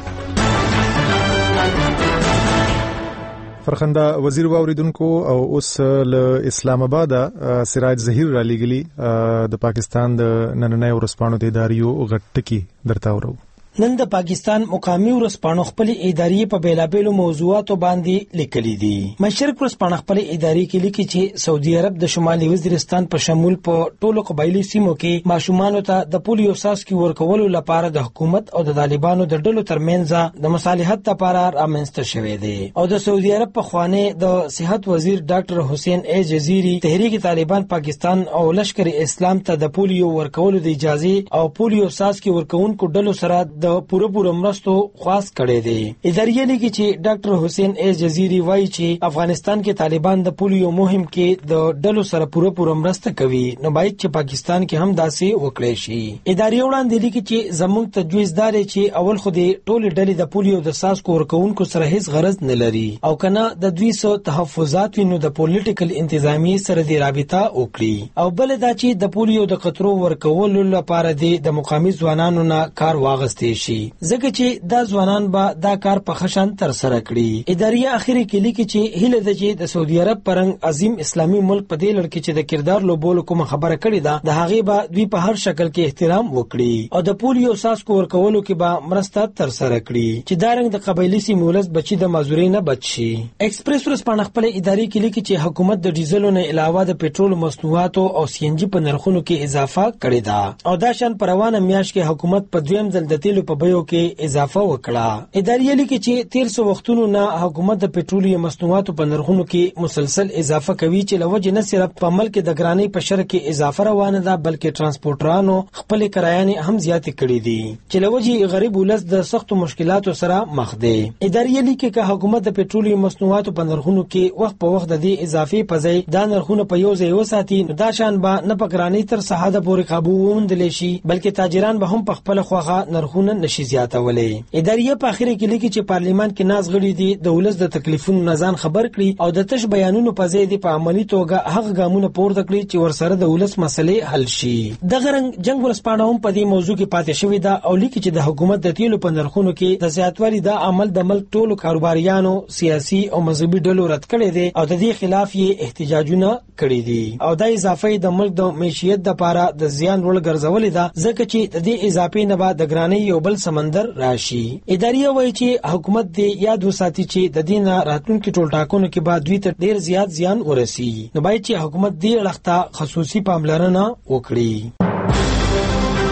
فرخنده وزیر واوریدونکو او اوس له اسلام آباد سراج ظهیر را لګلی د پاکستان د نننۍ ورځپاڼو د اداریو غټکی درته ورو. نن د پاکستان مقامی ورځپاڼو خپل ادارې په بیلابېلو موضوعاتو باندې لیکلي دي. مشرق ورځپاڼه خپل ادارې کې لیکي چې سعودي عرب د شمالي وزیرستان په شمول په ټولو قبایلی سیمو کې ماشومانو ته د پولیو څاڅکي ورکولو لپاره د حکومت او د طالبانو د ډلو ترمنځ د مصالحت لپاره رامنځته شوی دی او د سعودي عرب په خوانه د صحت وزیر ډاکټر حسین ای جزیری تحریک طالبان پاکستان او لشکر اسلام ته د پولیو ورکولو د اجازه او پولیو څاڅکي ورکونکو ډلو سره د پوره مرستو خواست کړي دي. ادارې لیکي چې ډاکټر حسین ای جزیری وایي چې افغانستان کې طالبان د پولیو مهم کې د ډلو سره پوره مرسته کوي، نو باید چې پاکستان کې هم داسې وکړي شي. ادارې وړاندې لیکي چې زموږ تجویز دار چې اول خو د ټول ډلې د پولیو د څاڅکو ورکونکو سره هیڅ غرض نه لري او کنه د دوی سو تحفظات وینو د پولیټیکل انتظامی سره د رابطه وکړي او بل دا چې د پولیو د قطرو ورکولو لپاره د مقامی ځوانانو نه کار واغستې شي ځکه چې دا ځوانان به دا کار په خشن تر سره کړي. ادارې اخیری کې لیکي چې هیله ده چې د سعودي عرب پرنګ عظیم اسلامي ملک په دې لړ کې چې د کردار لوبولو کوم خبره کړې ده د هغه به دوی په هر شکل کې احترام وکړي او د پولیو څاڅکو ورکولو کې به مرسته تر سره کړي چې دا رنګ د قبایلی سیمو ولس بچي د مازوري نه بچ شي. ایکسپریس ورځپاڼه خپل ادارې کې لیکي چې حکومت د ډیزلو نه علاوه د پېټرول مصنوعاتو او سی ان جی په نرخونو کې اضافه کړې ده او دا شان پروانه میاش کې حکومت په دویم ځل د تیلو په بیو کې اضافه وکړه. ادارې لیکي چې 1300 وختونو نه حکومت د پېټرولیم مصنوعاتو په نرخونو کې مسلسل اضافه کوي چې لوجه نه صرف په ملک د ګرانۍ په شر کې اضافه روانه ده بلکې ترانسپورټرانو خپل کرایانې هم زیات کړي دي چې لوجه غریب ولس د سخت مشکلاتو سره مخ دی. ادارې لیکي چې حکومت د پېټرولیم مصنوعاتو په نرخونو کې وخت په وخت د دې اضافي په ځای دا نرخونه په یو ځای وساتي دا شان به نه په ګرانۍ تر سحاده پورې قابو وموندل شي بلکې تاجران به هم په خپل خوخه نرخونه نشي زیاتولای. ادارې په اخر کې لیکي چې پارلیمان کې ناز غړي دي د ولس د تکلیفونو نزان خبر کړي او د تش بیانونو په ځای د په عملی توګه هغه ګامونه پورته کړي چې ورسره د ولس مسلې حل شي. د غرنګ جنگ ورسپانه هم په دې موضوع کې پاتې شوې ده او لیکي چې د حکومت د تیلو په نرخونو کې د زیاتوالي د عمل د ملک ټولو کاروباریانو سیاسي او مذهبي ډلو رد کړي دي او د دې خلاف یې احتجاجونه کړي دي او د اضافه د ملک د معیشت لپاره د زیان وړ ګرځولې ده ځکه چې د دې اضافي نه بعد د ګرانۍ یو بل سمندر راشي. ادارې وایي چې حکومت دې یاد وساتي چې د دې نه راتلونکي ټول ټاکنو کې بعد دوی ته ډیر زیات زیان ورسي نو باید چې حکومت دې اړخته خصوصي پاملرنه وکړي.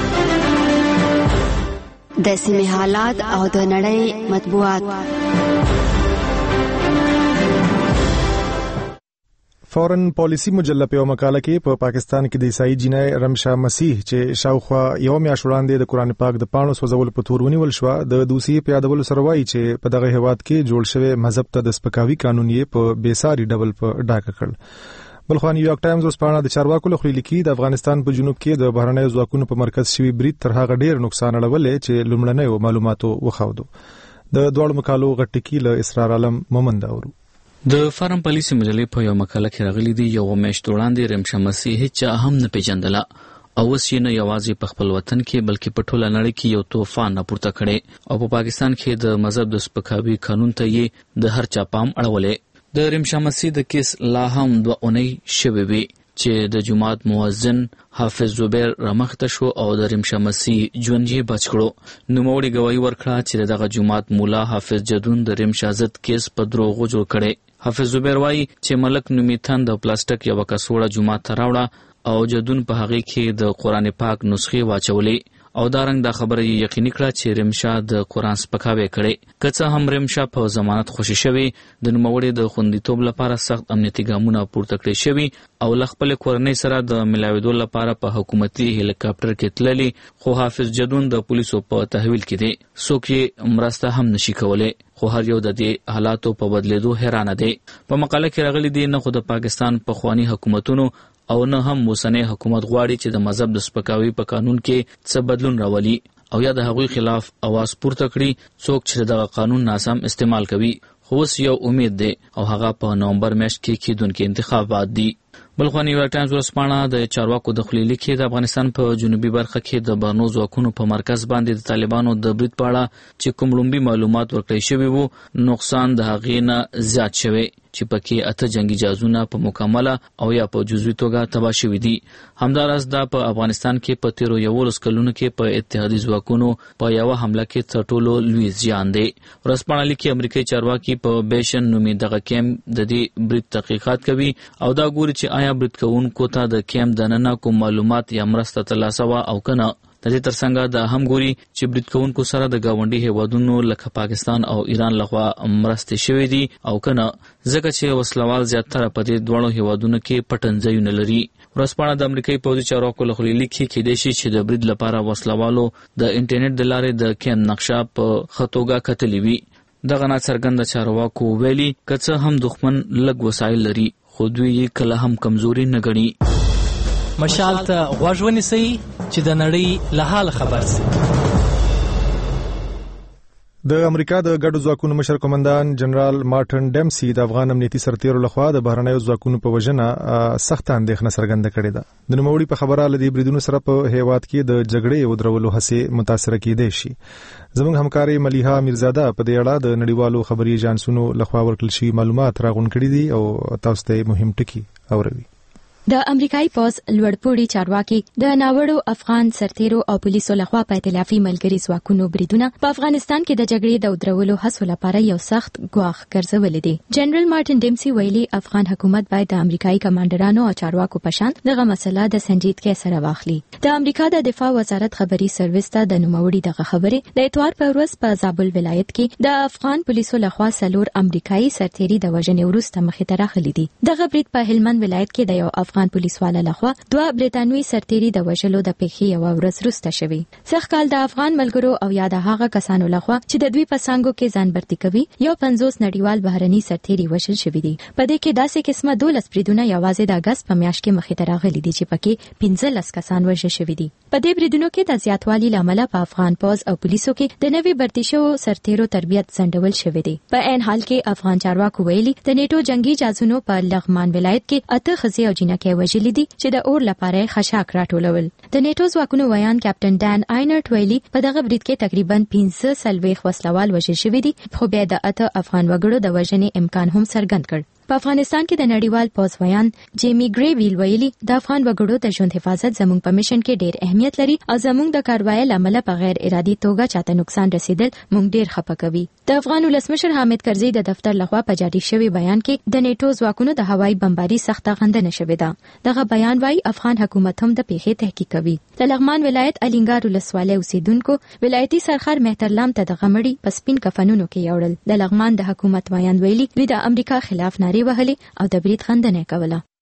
د سیمې حالات او د نړۍ مطبوعات فورن پالیسی مجله په مقاله کې په پاکستان کې د عیسائی جنای رمشا مسیح چې شاوخوا یو میاشت وړاندې د قران پاک د پاڼو سوځول په تور ونیول شو د دوسي په یادولو سره وایي چې په دغه هیواد کې جوړ شوی مذهب ته د سپکاوي قانون یې په بیساري ډول په ډاکه کړ. بلخو نیویارک ټایمز وسپانه د چارواکو له خوا لیکي د افغانستان په جنوب کې د بهرنیو ځواکونو په مرکز شوی برید تر هغه ډیر نقصان اړولې چې لومړنیو معلوماتو وخاودو. د دوړ مقالو غټکی له اسرار عالم مومند اورو. د فارم پالیسی مجلې په یو مقاله کې راغلي دي یو میاشت وړاندې رمشه مسیح هیڅ هم نه پیژندله او اوس یې نه یوازې په خپل وطن کې بلکې په ټوله نړۍ کې یو طوفان راپورته کړی او په پاکستان کې د مذهب د سپکاوي قانون ته یې د هر چا پام اړولې. د رمشه مسیح د کیس لا هم 2 اونۍ شوې وي چې د جماعت مؤذن حافظ زبیر رامخته شو او د رمشه مسیح ژوند یې بچ کړو. نوموړي گواهی ورکړه چې دغه جماعت مولا حافظ جدون د رمشه ضد کیس په دروغو جوړ کړي. حافظ زبیر وایي چې ملک نومي تن د پلاستیک یو کڅوړه جماعت ته راوړه او جدون په هغه کې د قران پاک نسخې واچولې او دا رنګ دا خبره یقیني کړه چې رمشه د قران سپکاوی کړي. که هم رمشه په ضمانت خوشی شوی د نوموړي د خوندیتوب لپاره سخت امنیتي ګامونه پورته کړی شوی او خپل کورنۍ سره د ملاویدو لپاره په حکومتي هلیکاپټر کې تللی خو حافظ جدون د پولیسو په تحویل کې دی. څوک یې مرسته هم نشي کولای خو هر یو د دې حالاتو په بدلیدو حیرانه دی. په مقاله کې راغلي دي نه خو د پاکستان پخوانی حکومتونو او نه هم اوسنی حکومت غواړي چې د مذهب د سپکاوي په قانون کې څه بدلون راولي او یا د هغوی خلاف आवाज پورته کړي څوک چې دغه قانون ناسم استعمال کوي. خو اوس یو امید دی او هغه په نومبر میاشت کې کېدونکي انتخابات دي. بلخو نیویارک ټایمز ورسپانه د چارواکو د خلیلي کې د افغانستان په جنوبي برخه کې د بهرنیو ځواکونو په مرکز باندې د طالبانو د برید په اړه چې کوم لومړي معلومات ورکړل شوي وو نقصان د هغې نه زیات شوی چې پکې 8 جنگي جهازونه په مکمله او یا په جزوي توګه تباه شوي دي. همداراز دا په افغانستان کې په تیرو 11 کلونو کې په اتحادي ځواکونو په یو حمله کې تر ټولو لوی زیان دی. ورسپانه لیکي امریکایي چارواکي په بیشن نومي دغه کیمپ د دې برید تحقیقات کوي او دا ګوري چې آیا برید کوونکو ته د کیمپ دننه کوم معلومات یا مرسته ترلاسه وه او که نه. د دې ترڅنګ دا هم ګوري چې برید کوونکو سره د ګاونډي هیوادونو لکه پاکستان او ایران لخوا مرستې شوې دي او که نه ځکه چې وسلوال زیاتره په دې دواړو هیوادونو کې پټنځایونه لري. ورځپاڼه د امریکایي پوځي چارواکو له خوا لیکي کېدای شي چې د برید لپاره وسلوالو د انټرنیټ د لارې د کیمپ نقشه په ښه توګه کتلې وي. دغه ناڅرګنده چارواکو ویلي که څه هم دښمن لږ وسایل لري خو دوی یې کله هم کمزوري نه ګڼي. مشال ته غوږ ونیسئ چې د نړۍ له حال خبر شئ. د امریکا د ګډو ځواکونو مشر قومندان جنرال مارټن ډیمسي د افغان امنیتي سرتیرو لخوا د بهرنیو ځواکونو په وژنه سخت اندېښنه څرګنده کړې ده. د نوموړي په خبره لدی بریدونو سره په هیواد کې د جګړې او درولو هڅې متاثر کېدې شي. زموږ همکاري ملیحه میرزاده په دې اړه د نړیوالو خبري ایجنسونو لخوا ورکړل شوي معلومات راغونډ کړي دي او تاسو ته مهم ټکي اوروي. د امریکایي پوز لوړپوړي چارواکي د ناوړو افغان سرتیرو او پولیسو لخوا په ائتلافي ملګري ځواکونو بریدونه په افغانستان کې د جګړې د ودرولو هڅو لپاره یو سخت ګواښ ګرځولې دي. جنرال مارټن ډیمسي ویلي افغان حکومت باید د امریکایي کمانډرانو او چارواکو په شان دغه مسله د سنجیدګۍ سره واخلي. د امریکا د دفاع وزارت خبري سرویس ته د نوموړي دغه خبرې د اتوار په ورځ په زابل ولایت کې د افغان پولیسو لخوا 4 امریکایي سرتیري د وژنې وروسته مخې ته راغلي دي. دغه برید په هلمند ولایت کې د یو افغان پولیسوال لخوا 2 برتانوي سرتیري د وژلو د پیښې یو ورځ وروسته شوی. څخه کال د افغان ملګرو او یا د هغه کسانو لخوا چې د دوی په څنګه کې ځان برتی کوي یو 50 نړیوال بهرني سرتیري وژل شوی دي. په دې کې داسې قسمه 12 بریدونه یوازې د اگست په میاشت کې مخې ته راغلي دي چې پکې 15 کسان وژل شوی دي. په دې بریدونو کې د زیاتوالي لامل په افغان پوز او پولیسو کې د نوي برتی شو سرتیرو تربیت ځنډول شوی دی. په عین حال کې افغان چارواکو ویلي د نیټو جنگي جهازونو په لغمان ولایت کې 8 ښځې او جنکۍ وژلې دي چې د اور لپاره خشاک راټولول. د نیټو ځواکونو ویان کیپټن ډان آینرټ ویلي په دغه برید کې تقریبا 15 وسلوال وژل شوي دي خو بیا د 8 افغان وګړو د وژنې امکان هم څرګند کړ. په افغانستان کې د نړیوال پوز ویان جیمی گری ویل ویلي د افغان وګړو د ژوند حفاظت زموږ په میشن کې ډیر اهمیت لري او زموږ د کاروایی لامل په غیر ارادي توګه چاته نقصان رسیدل موږ ډیر خپه کوي. د افغان ولسمشر حامد کرزي د دفتر لخوا په جاری شوی بیان کې د نیټو ځواکونو د هوایي بمباري سخته غندنه شوې ده. دغه بیان وايي افغان حکومت هم د پیښې تحقیق کوي. د لغمان ولایت الینګار ولسوالۍ اوسیدونکو ولایتي سرخر مهترلام ته د غمړي په سپین کفنونو کې یوړل. د لغمان د حکومت ویان ویلي دوی د امریکا خلاف نارې وهلې او د برید غندنه کوله.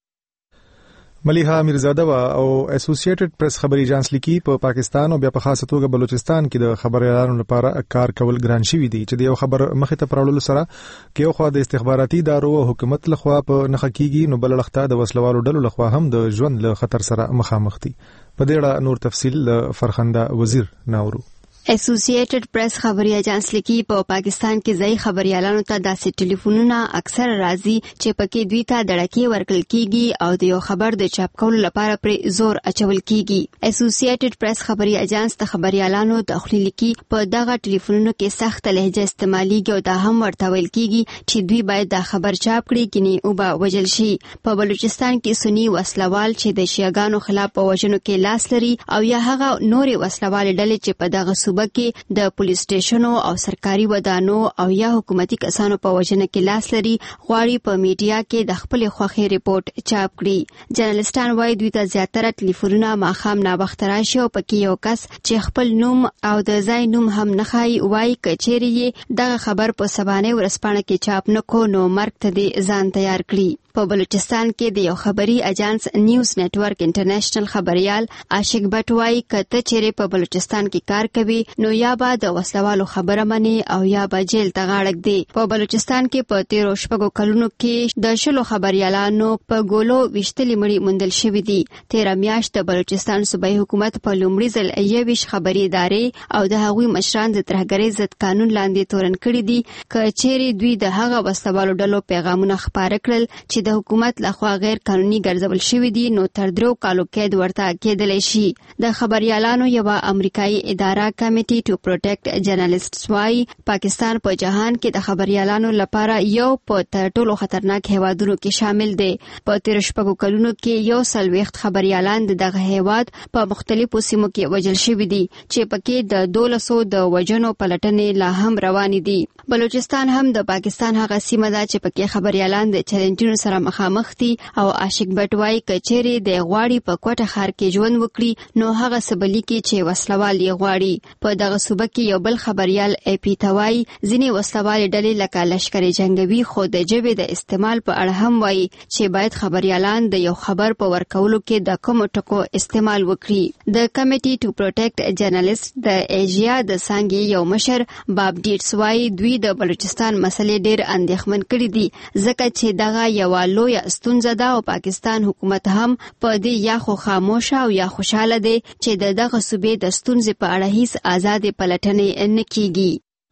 ملیحه میرزاده او اسوسییټډ پریس خبري اژانس لیکي په پاکستان او بیا په خاصه توګه بلوچستان کې د خبريالانو لپاره کار کول ګران شوی دی چې د یو خبر مخې ته پراوللو سره کې یو خوا د استخباراتي ادارو او حکومت لخوا په نخښه کیږي نو بل لخته د وسلوالو ډلو لخوا هم د ژوند له خطر سره مخامخ دي. په دې اړه نور تفصیل فرخنده وزیر ناورو. اسوسییټډ پریس خبري اژانس لیکي په پاکستان کې ځای خبريالانو ته داسې ټلیفونونه اکثر راځي چې پکې دوی ته دړکې ورکړل کیږي او د یو خبر د چاپ کولو لپاره پر زور اچول کیږي. اسوسییټډ پریس خبري اژانس ته خبريالانو داخلي لیکي په دغه ټلیفونونو کې سخت لهجه استعماليږي او دا هم ورته ویل کیږي چې دوی باید دا خبر چاپ کړي کینی او به وجل شي. په بلوچستان کې سنی وسلوال چې د شیعاګانو خلاف په وژنو کې لاس لري او یا هغه نورې وسلوال ډلې چې په دغه کې د پولیس سټیشنو او سرکاري ودانو او یا حکومتي کسانو په وژنه کې لاس لري غواړي په میډیا کې د خپل خوخي ریپورت چاپ کړي. جرنالستان وایي دوی ته زیاتره ټلیفونونه ماخام ناوخت راشي او پکې یو کس چې خپل نوم او د ځای نوم هم نه خای وایي کچېری دغه خبر په سبانه ورسپانه کې چاپ نکو نو مرګ ته دي ځان تیار کړي. په بلوچستان کې د یو خبري اژانس نیوز نتورک انټرنیشنل خبريال عاشق بټ وایي کته چیرې په بلوچستان کې کار کوي نو یا به د وسلوالو خبره مني او یا به جیل ته غاړک دی. په بلوچستان کې په 13 شپږو کلونو کې د شلو خبريالانو په ګولو وشتلې مړي موندل شوې دي. 13 میاشت د بلوچستان صوبایي حکومت په لومړي ځل 21 خبري ادارې او د هغوی مشران د ترهګرۍ ضد قانون لاندې تورن کړي دي کچېری دوی د هغه وسلوالو ډلو پیغامونه خپاره کړل چې د حکومت لخوا غیر قانوني ګرځول شوی دي نو تر 3 کالو قید ورته کېدلی شي. د خبريالانو یو امریکایي اداره کمیټي ټو پروټیکټ جرنالستس وايي پاکستان په جهان کې د خبريالانو لپاره یو په تر ټولو خطرناک هیوادونو کې شامل دی. په 13 شپږو کلونو کې یو سلويخت خبريالان دغه هیواد په مختلفو سیمو کې وژل شوی دي چې پکې د 1200 د وژنو پلټنې لا هم روان دي. بلوچستان هم د پاکستان هغه سیمه ده چې پکې خبريالان د چیلنجونو سره مخامخ دي او عاشق بټ وایي کچېری د غواړي په کوټه خار کې ژوند وکړي نو هغه سبلی کې چې وسلوال یې غواړي. په دغه صوبه کې یو بل خبريال اي پی توای ځینې وسلوال ډلې لکه لشکري جنگوي خو د جبهې د استعمال په اړه هم وایي چې باید خبريالان د یو خبر په ورکولو کې د کوم ټکو استعمال وکړي. د کمیټي ټو پروټیکټ جرنالست د ایشیا د څنګه یو مشر باب ډیټس وایي دوی د بلوچستان مسلې ډېر اندېښمن کړي دي ځکه چې دغه یو لوی ستونزه ده او پاکستان حکومت هم په دې یا خو خاموش او یا خوشاله دی چې دغه صوبې د ستونزې په اړه هیڅ آزاد پلټنې نه کیږي.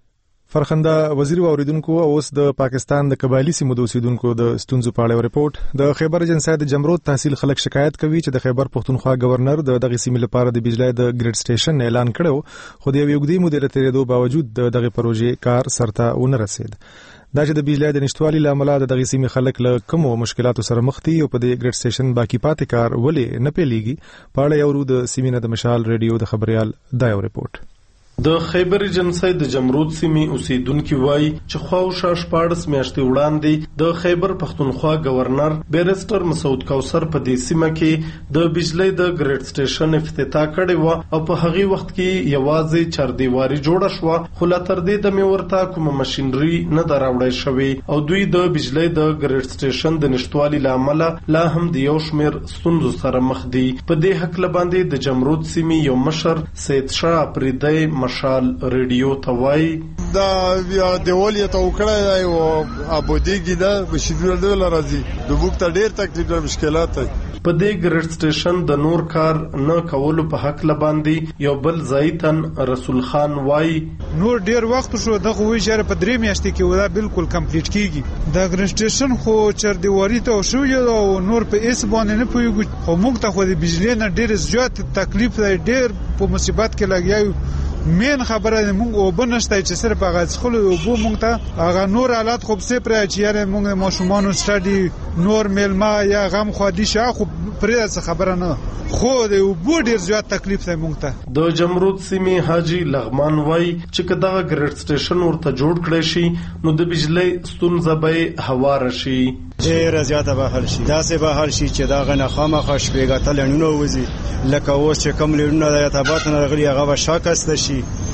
فرخنده وزیر اوریدونکو اوس د پاکستان د قبایلی سیمو د اوسیدونکو د ستونزو په اړه ریپورت. د خیبر ایجنسی د جمرود تحصیل خلک شکایت کوي چې د خیبر پښتونخوا گورنر د دغه سیمې لپاره د بجلی د ګریډ سټیشن اعلان کړو خو د یو وګړي مدیر تیرېدو باوجود دغه پروژې کار سرته ونه رسید. دا چې د بجلی د نشټوالي لامل د دغه سیمې خلک له کومو مشکلاتو سره مخ دي او په دې ګریډ سټیشن باقی پاتې کار ولې نه پیلېږي په اړه یو ورو د سیمې نه د مشال ریډیو د خبريال دا یو ریپورت. د خیبر ایجنسی د جمرود سیمې اوسیدونکو وایي چې خواوشا 14 میاشتې وړاندې د خیبر پښتونخوا گورنر بیرسټر مسعود کوثر په دې سیمه کې د بجلی د ګریډ سټیشن افتتاح کړی و او په هغه وخت کې یوازې چاردیواري جوړه شو خو لا تر دې د میورتا کوم ماشينري نه دراوړی شوی او دوی د بجلی د ګریډ سټیشن د نشټوالي لامل لا هم د یو شمیر ستونزو سره مخ دي. په دې حق لباندې د جمرود سیمې یو مشر سید شاه پریدای مشال ریډیو توای دا دیوالی ته وکړای او ابودیږي دا بشیدل ډول راځي د بوک ته ډیر تکلیف او مشکلات دي. په دې ګریډ سټیشن د نور کار نه کولو په حق لباندې یو بل زایتن رسول خان وای نور ډیر وخت شو دغه وی شهر په 3 میاشتې کې ودا بالکل کمپلیټ کیږي. دا ګریډ سټیشن خو چر دیواری ته شو یو نور په اس باندې نه پویږي خو موږ ته خو د بجلی نه ډیر زیات تکلیف دی ډیر په مصیبت کې لګیایو. مین خبره موږ او بنشته چې صرف هغه څخه او بو موږ ته هغه نور حالات خو سه پر چې یاره موږ ماشومان سټډي نور ملما یا غم خو دي شاه خو پرې څه خبره نه خو د بو ډیر زیات تکلیف دی موږ ته. د جمرود سیمې حاجی لغمان وای چې کدا ګریډ سټیشن ورته جوړ کړی شي نو د بجلی ستونزه به هوار شي ډیر زیاته به حل شي. دا سه به حل شي چې دا غنه خامخ شپېګه تلنونه وځي لکه اوس چې کوم لرونه د اتابات نه غلي هغه شاکست شي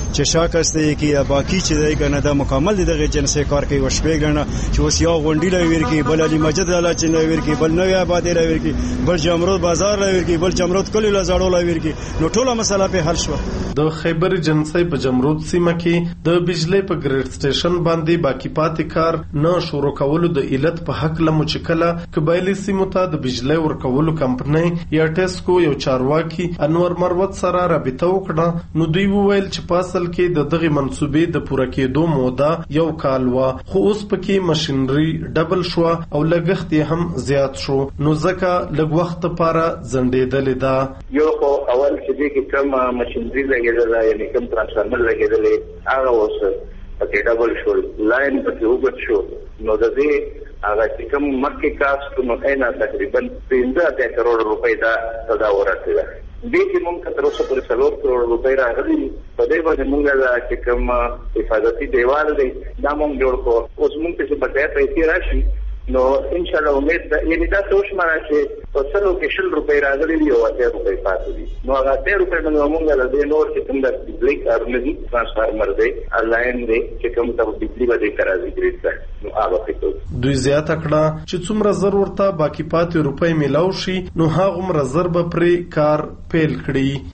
چې شاکسته کې یا باقی چې دی کنه دا مکمل دغه جنسي کار کوي وشپېګنه چې اوس یو غونډي لوي کې بل علي مسجد لا چې لوي کې بل نوې آباد لوي کې بل جمرود بازار لوي کې بل جمرود کلی لا زړول لوي کې نو ټوله مسله په حل شو. د خیبر جنسي په جمرود سیمه کې د بجلی په ګریډ سټیشن باندې باقی پاتې کار نه شروع کولو د علت په حق له مچکله قبایلی سیمو ته د بجلی ورکولو کمپنۍ یا ټیسکو یو چارواکي انور مروت سره رابطه وکړه نو دوی وویل چې په اصل کې د دغه منصوبې د پوره کېدو موده یو کال و خو اوس پکې ماشينري ډبل شو او لګښت یې هم زیات شو نو ځکه لږ وخت لپاره ځنډېدلې ده. یو خو اول چې دې کې کوم ماشينري لګېدل یعنی کوم ترانسفارمر لګېدل هغه اوس پکې ډبل شو لاین پکې وګت شو نو د دې هغه چې کوم مکه کاست نو اینا تقریبا 15 کروڑ روپۍ دا تداور کړل. دې کې موږ تر اوسه پورې 3 کروڑ روپۍ راغلي په دې باندې موږ دا چې کوم حفاظتي دیوال دی دا موږ جوړ کړو. اوس موږ چې بقایا پیسې راشي نو ان شاء الله امید ده یعنی دا سوچ ماره چې په سلو کې 100 روپۍ راغلي دي او 80 روپۍ پاتې دي نو هغه 80 روپۍ باندې موږ د نور چې کوم د بجلی کارونه دي ترانسفارمر دی لاین دی چې کوم د بجلی باندې کارازي ګریډ نو هغه پکې دوی زیاته کړه چې څومره زر ورته باقی پاتې روپۍ ملاو شي نو هغه مرزر به پرې کار پیل کړي.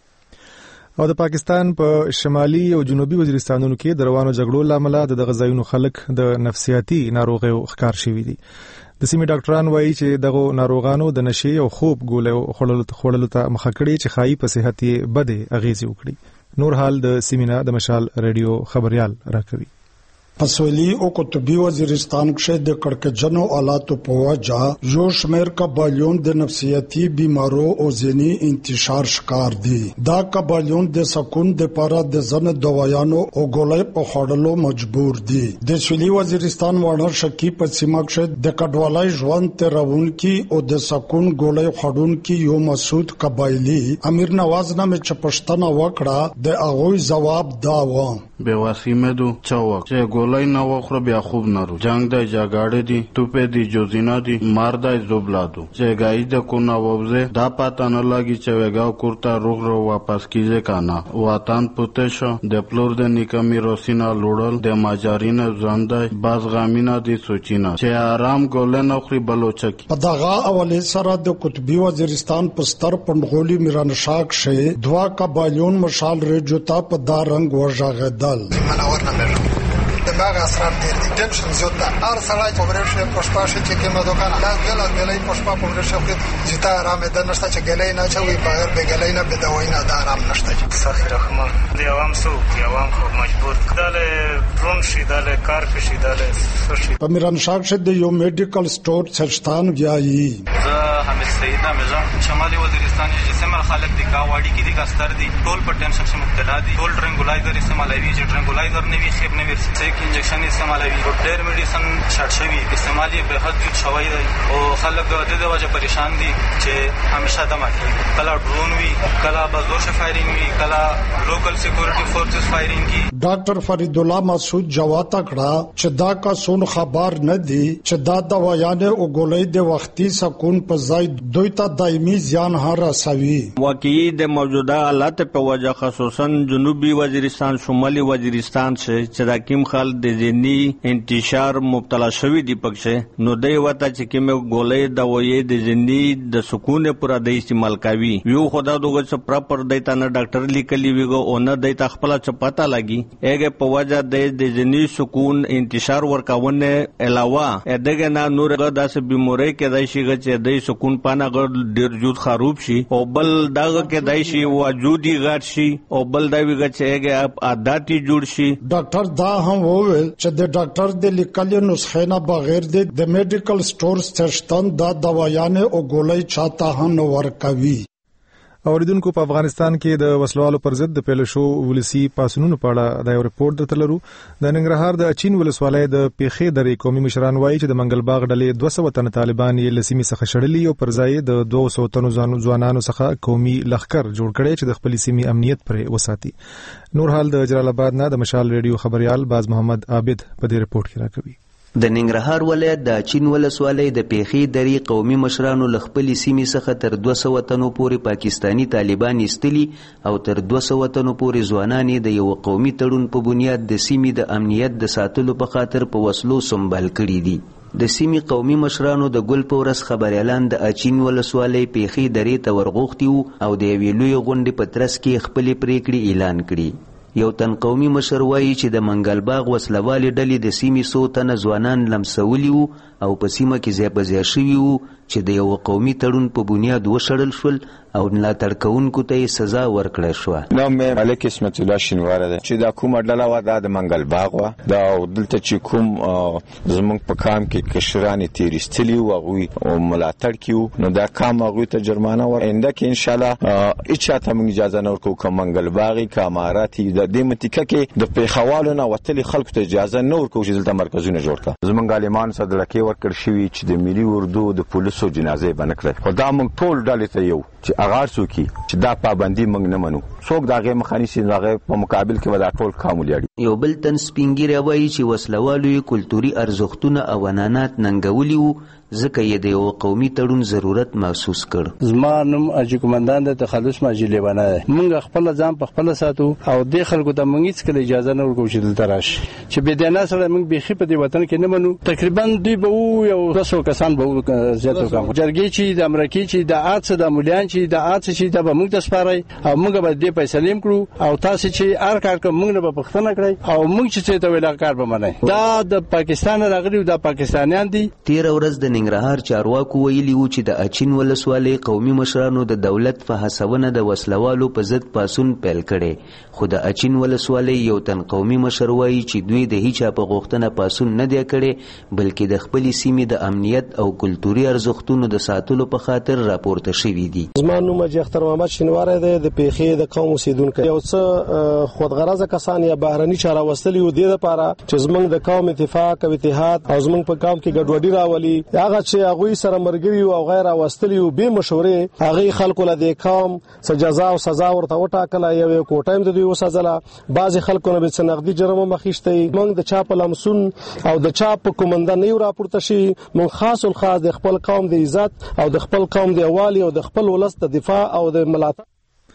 او د پاکستان په شمالي او جنوبي وزیرستانونو کې د روانو جګړو لامل د غذایونو خلک د نفسیاتي ناروغیو ښکار شوي دي. د سیمې ډاکټران وایي چې دغه ناروغانو د نشي او خوب ګولې خوړلو ته مخه کړي چې خایي په صحت یې بده اغیزې وکړي. نور حال د سیمې د مشال ریډیو خبريال راکوي. پسولی او قطبی وزیرستان کې د کڑکجنو آلاتو په وجه یو شمیر قبایلیون د نفسیاتی بیمارو او ذهني انتشار شکار دي. دا قبایلیون د سکون د لپاره د ځن دوايانو او ګولۍ په خوړلو مجبور دي. د سویلي وزیرستان وړر شکی په سیمه کې د کډوالۍ ژوند ترون کې او د سکون ګولۍ خړون کې یو مسعود قبایلی امیر نواز نامه چپشتنه وکړه د هغه جواب دا و به واسیمدو چاوک چې ګولای نه وخره بیا خوب نرو جنگ د جاګاړې دي توپې دي جوزینا دي ماردای زوبلادو چې گای د کو نه ووزه دا پاته نه لګي چې وګاو کورتا روغ رو واپس کیږي کانا وطن پوتشو د پلور د نیکمي روسینا لوړل د ماجارین ژوندای باز غامینا دي سوچینا چې آرام ګولای نه خوري بلوچکی په دغه اولې سره د قطبی وزیرستان پستر پندغولي میرانشاک شه دوا قبایلیون مشال رجوتا په دا رنگ ورژغه منور نمبر دماغ اثرات دیر دی ټینشن زیات ده هر سړی په ورشه پښپاشه چې کومه دوکانه لاس ګل غلې پښپا په ورشه کې چې تا آرام ده نشته چې غلې نه چوي بغیر به غلې نه به دوی نه د آرام نشته. صافي رحمان دی عوام سو دی عوام خو مجبور کړل ډرون شي دل کار کې شي دل سوشي په میرانشاک شه د یو میډیکل سٹور سرستان ویایي زه حمید سید نظام شمالي وزیرستان جسم خلک دی کاواډي کې دی کاستر دی ټول په ټینشن سره مبتلا دي ټول ټرنګولایزر استعمالوي چې ټرنګولایزر نه وی خیر نه ورسې انجکشن استعمالوي او ډېر میډیسن شارټ شوی استعمالي به حد شوی دی او خلک د دې وجه پریشان دي چې همیشه دمه کوي کله ډرون وی کله بازوش فایرینګ وی کله لوکل سکیورټي فورسز فایرینګ کی. ډاکټر فرید الله مسعود جواب کړه چې دا کا سون خبر نه دی چې دا دوايانه او ګولۍ د وختي سکون په ځای دوی ته دایمي ځان هر رسوي. واقعي د موجوده حالت په وجه خصوصا جنوبي وزیرستان شمالي وزیرستان چې دا کیم خلک د ذهني انتشار مبتلا شوی دی پکې نو دوی وته چې کوم ګولۍ دوايي د ذهني د سکون پر د استعمال کوي یو خدا دغه څه پراپر دیتا نه ډاکټر لیکلی ویغو او نه دیتا خپل څه پتا لګي اګه په وجه د ذهني سکون انتشار ورکاونه علاوه دغه نه نور داسې بیماری کې دای شي چې د سکون پانه ډیر جود خراب شي او بل دغه کې دای شي وجودي غټ شي او بل دا ویغه چې اګه عادتي جوړ شي. ډاکټر دا هم وویل چې د ډاکټر د لیکلو نسخې نه بغیر د میډیکل سٹور سرشتن دا دوايانه او ګولۍ چاته هم ورکوي. اوریدونکو په افغانستان کې د وسلوالو پر ضد د پیل شو ولسی پاسونونو په اړه د یو ریپورت درته لرو. د ننګرهار د اچین ولسوالۍ د پیخې درې قومي مشران وایي چې د منګلباغ ډلې 200 تن طالبان یې لسیمې څخه شړلي او پر ځای د 200 تن ځوانانو څخه قومي لخر جوړ کړي چې د خپل سیمې امنیت پر وساتي. نور حال د جلال آباد نه د مشال ریډیو خبريال باز محمد عابد په دې ریپورت کې راکوي. د ننګرهار ولایت د اچین ولسوالۍ د پیښې درې قومي مشرانو له خپلې سیمې څخه تر 200 تنو پورې پاکستاني طالبان ایستلي او تر 200 تنو پورې ځوانان د یو قومي تړون په بنیاد د سیمې د امنیت د ساتلو په خاطر په وسلو سمبال کړي دي. د سیمې قومي مشرانو د ګل په ورځ خبریالان د اچین ولسوالۍ پیښې درې ته ورغوښتي وو او د یوې لویې غونډې په ترڅ کې خپلې پریکړې اعلان کړي. یو تن قومي مشر وایي چې د منګل باغ وسلوالې ډلې د سیمې 100 تنه ځوانان لمسولي وو او په سیمه کې ځای په ځای شوي وو چې د یو قومي تړون په بنیاد وشړل شول او ملاتړ کوونکو ته یې سزا ورکړه شوه. نوم مې ملک اسمت الله شینواره ده چې دا کومه ډله وه دا د منګل باغ وه. دا دلته چې کوم زموږ په کام کې کشران یې تېر ایستلي وو هغوی ملاتړ کې وو نو دا کام هغوی ته جرمانه آینده کې انشاءالله هېڅ چا ته موږ اجازه نه ورکوو که منګل باغ یي که امارات یي. د دې منطقه کې د پېښوالو نه وتلي خلکو ته اجازه نه ورکوو چې دلته مرکزونه جوړ کړه. زموږ عالمانو ته دړکې ورکړل شوي چې د ملي اردو د پولیسو جنازې به نه کړی خو دا موږ ټول ډلې ته یو چې هغه هر څوک چې دا پابندي موږ نه منو څوک د هغې مخه نیسي د هغې په مقابل کې به دا ټول کام ولیاړي. یو بل تن سپین ږیری وایي چې وسلوالو یې کلتوري ارزښتونه او عنعنات ننګولي وو ځکه یې د یو قومي تړون ضرورت محسوس کړ. زما نوم اجي قومندان د تخلص ماجي لیوانه دی. موږ خپل ځان په خپل ساتو او د خلکو ته موږ هیڅ کله اجازه نه ورکوو چې دلته راشي چې بې دینه سره موږ بیخي په دې وطن کې نه منو. تقریبا دوی به یو 200 کسان به زیات وکړو جرګې چې د امریکای چې د اڅ د مولیان چې د اڅ چې د به موږ ته سپارای او موږ به دې پیسې لیم کړو او تاسو چې هر کار کوم موږ به پښتنه کړی او موږ چې ته ویلا کار به منای. دا د پاکستان راغلي د پاکستانیان دي. 13 ورځ د ننګرهار چارواکو ویلي وو چې د اچین ولسوالۍ قومي مشرانو د دولت په هڅونه د وسلوالو په ضد پاڅون پیل کړی خو د اچین ولسوالۍ یو تن قومي مشر وایي چې دوی د هیچا په غوښتنه پاڅون نه دی کړی بلکې د خپلې سیمې د امنیت او کلتوري ارزښتونو د ساتلو په خاطر راپورته شوي دي. زما نوم اجي اختر محمد شینواره دی د پیښې د قوم اوسیدونکی. یو څه خودغرضه کسان یا بهرني چاره وستلي وو دې لپاره چې زموږ د قوم اتفاق او اتحاد او زموږ په قوم کې ګډوډي راولي هغه چې هغوی سره مرګري او غیر واستلی او به مشورې هغه خلکو له د قوم سزا او سزا ورته وټاکله یو کوټایم د دوی وسازله. بعض خلکو نه به څنګه جرمه مخېشته موږ د چا په لمسون او د چا په کومنده نه راپورته شي موږ خاص الخاص د خپل قوم د عزت او د خپل قوم د اوالي او د خپل ولس د دفاع او د ملاتړ.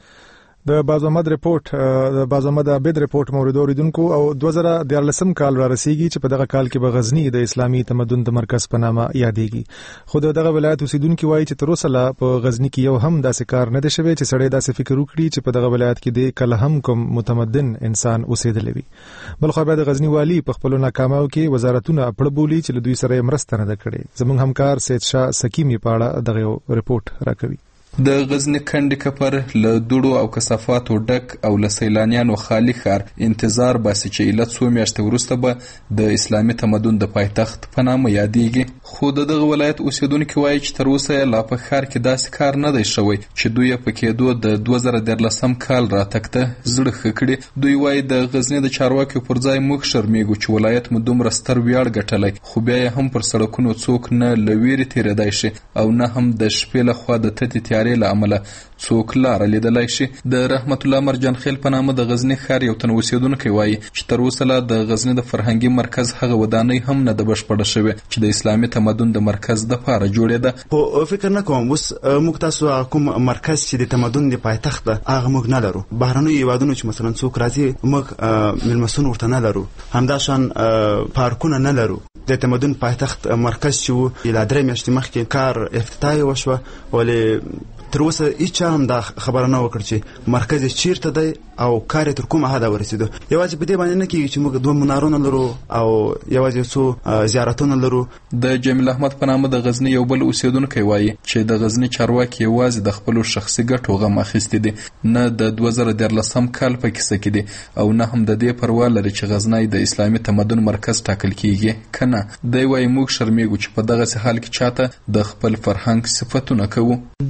د بازمد ریپورت د بازمد عبد ریپورت مورید اوریدونکو او 2014 کال را رسیدي چې په دغه کال کې به غزنی د اسلامي تمدن د مرکز په نامه یادېږي. خو دغه ولایت اوسیدونکو وایي چې تر اوسه په غزنی کې یو هم داسې کار نه دی شوی چې سړی داسې فکر وکړي چې په دغه ولایت کې د کله هم کوم متمدن انسان اوسېدلی وي. بل خو د غزنی والی په خپل ناکامو کې وزارتونه پړ بولی چې دوی سره مرسته نه کړي. زموږ همکار سید شاه سکیمی پاړه دغه ریپورت راکوي. د غزنی کندې کپر له دوړو او کثافاتو ډک او له سیلانیانو خالی ښار انتظار باسي چې ایله څو میاشتې وروسته به د اسلامي تمدن د پایتخت په نامه یادېږي. خو د دغه ولایت اوسیدونکي وایي چې تر اوسه لا په ښار کې داسې کار نه دی شوی چې دوی په کېدو د 2014 کال راتګ ته زړه ښه کړي. دوی وایي د غزنی د چارواکیو پر ځای موږ شرمېږو چې ولایت مو دومره ستر ویاړ ګټلی خو بیا یې هم پر سړکونو څوک نه له ویرې تېرېدای شي او نه هم د شپې لخوا د تتې تیارې له امله څوک لاره لیدلی شي. د رحمت الله مرجان خیل په نامه د غزنی ښار یو تن اوسیدونکی وایي چې تر اوسه لا د غزنی د فرهنګي مرکز هغه ودانۍ هم نه ده بشپړه شوې چې د اسلامي تمدن د مرکز دپاره جوړېده. خو فکر نه کوم اوس موږ تاسو کوم مرکز چې د تمدن د پایتخت ده هغه موږ نه لرو. بهرنیو هیوادونو چې مثلا څوک راځي موږ میلمستون ورته نه لرو. همداشان پارکونه نه لرو. د تمدن پایتخت مرکز چې و له 3 میاشتې مخکې کار افتتاحي وشوه ولې تر اوسه هیچا هم دا خبره نه وکړه چې مرکز چیرته دی او کار تر کومه حده ورسېدو. یوازې په دې باندې نه کېږي چې موږ 2 منارونه لرو او یوازې څو زیارتونه لرو. د جمیل احمد په نامه د غزنی یو بل اوسیدونکی وایي چې د غزنی چارواکي یوازې د خپلو شخصي ګټو غم اخیستی دي نه د 2014 کال په کیسه کې دي او نه هم د دې پروا لري چې غزنی د اسلامي تمدن مرکز ټاکل کیږي کنه. دی وایي موږ شرمېږو چې په دغه حال کې چاته د خپل فرهنګ صفتونه کوو. دا د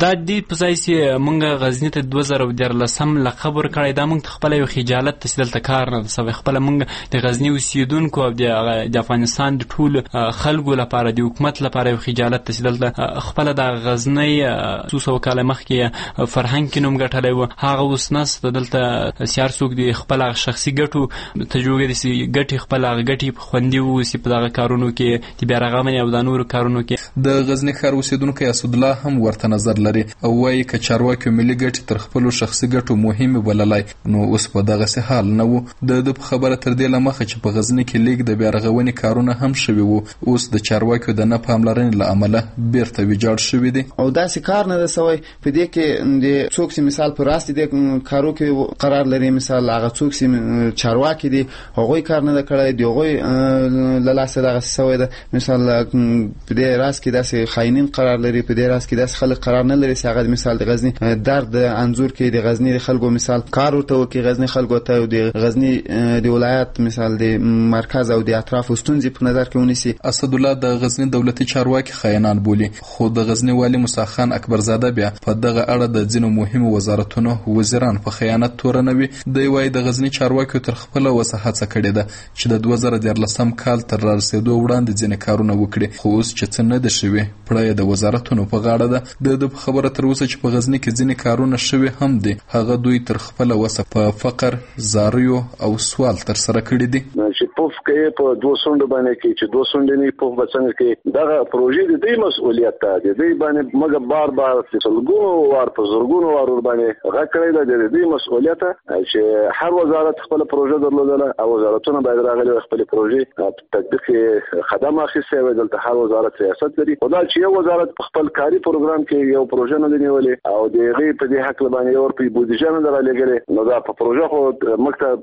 په ځای چې مونږ غزني ته 2013 لقب ورکړی، دا مونږ ته خپل یو خجالت ته دلته کار نه سوی. خپل مونږ د غزني اوسیدونکو او د افغانستان د ټول خلکو لپاره د حکومت لپاره یو خجالت ته دلته خپل د غزنی 200 کال مخکې فرهنګ کې نوم ګټلی و، هغه اوس نسته. دلته سیار څوک د خپل شخصي ګټو تجربه دي ګټي خپل ګټي خوندي ووسي په دغه کارونو کې چې بیا رغمنې او د نورو کارونو کې. د غزنی ښار اوسیدونکی اسد الله هم ورته نظر لري او وایي که چارواکو ملي ګټې تر خپلو شخصي ګټو مهمې بللای نو اوس په دغسې حال نه و. د خبره تر دې له مخه چې په غزني کې لیک د بیا رغونې کارونه هم شوي وو، اوس د چارواکو د نه پاملرنې له امله بیرته ویجاړ شوي دي او داسې کار نه ده سوی. په دې کې د څوک چې مثال په راست دي کارو کې قرار لري، مثال هغه څوک چې چارواکي دي هغوی کار نه ده کړی، د هغوی له لاسه دغسې سوی ده. مثال په دې راز کې داسې خاینین قرار لري، په دې راز کې داسې خلک قرار نه لري چې هغه مثال د غزني درد انځور کې د غزني د خلکو مثال کار ورته وکړي، غزني خلکو ته د غزني د ولایت مثال د مرکز او د اطرافو ستونزې په نظر کې ونیسي. اسد الله د غزني دولتي چارواکي خاینان بولي، خو د غزني والي موسی خان اکبرزاده بیا په دغه اړه د ځینو مهمو وزارتونو وزیران په خیانت تورنوي. دی وايي د غزني چارواکو تر خپل وسه هڅه کړې ده چې د 2013 کال تر رارسېدو وړاندې ځینې کارونه وکړي، خو اوس چې څه نه دي شوي پړه د وزارتونو په غاړه ده. د خبره تر اوسه چې په غزني کې ځینې کارونه شوي هم دي، هغه دوی تر خپل وسه په فقر، زاریو او سوال تر سره کړي دي. چې پوف کې په 200 باندې کې چې 200 نه پوف بچنګ کې دغه پروژې د دې مسؤلیت ته د دې باندې مګ بار فسلګونو وار په زورګونو وار باندې غکړې ده د دې مسؤلیت چې هر وزارت خپل پروژه درلودله او وزارتونه باید راغلي خپل پروژې تطبیق خدمات اخیستي وي. دلته هر وزارت سیاست لري، خدای چې یو وزارت په خپل کاری پروګرام کې یو پروژه نه نیولې او د غي په دې حق باندې یو په بودیجه نه درلګلې نو دا په پروژه خو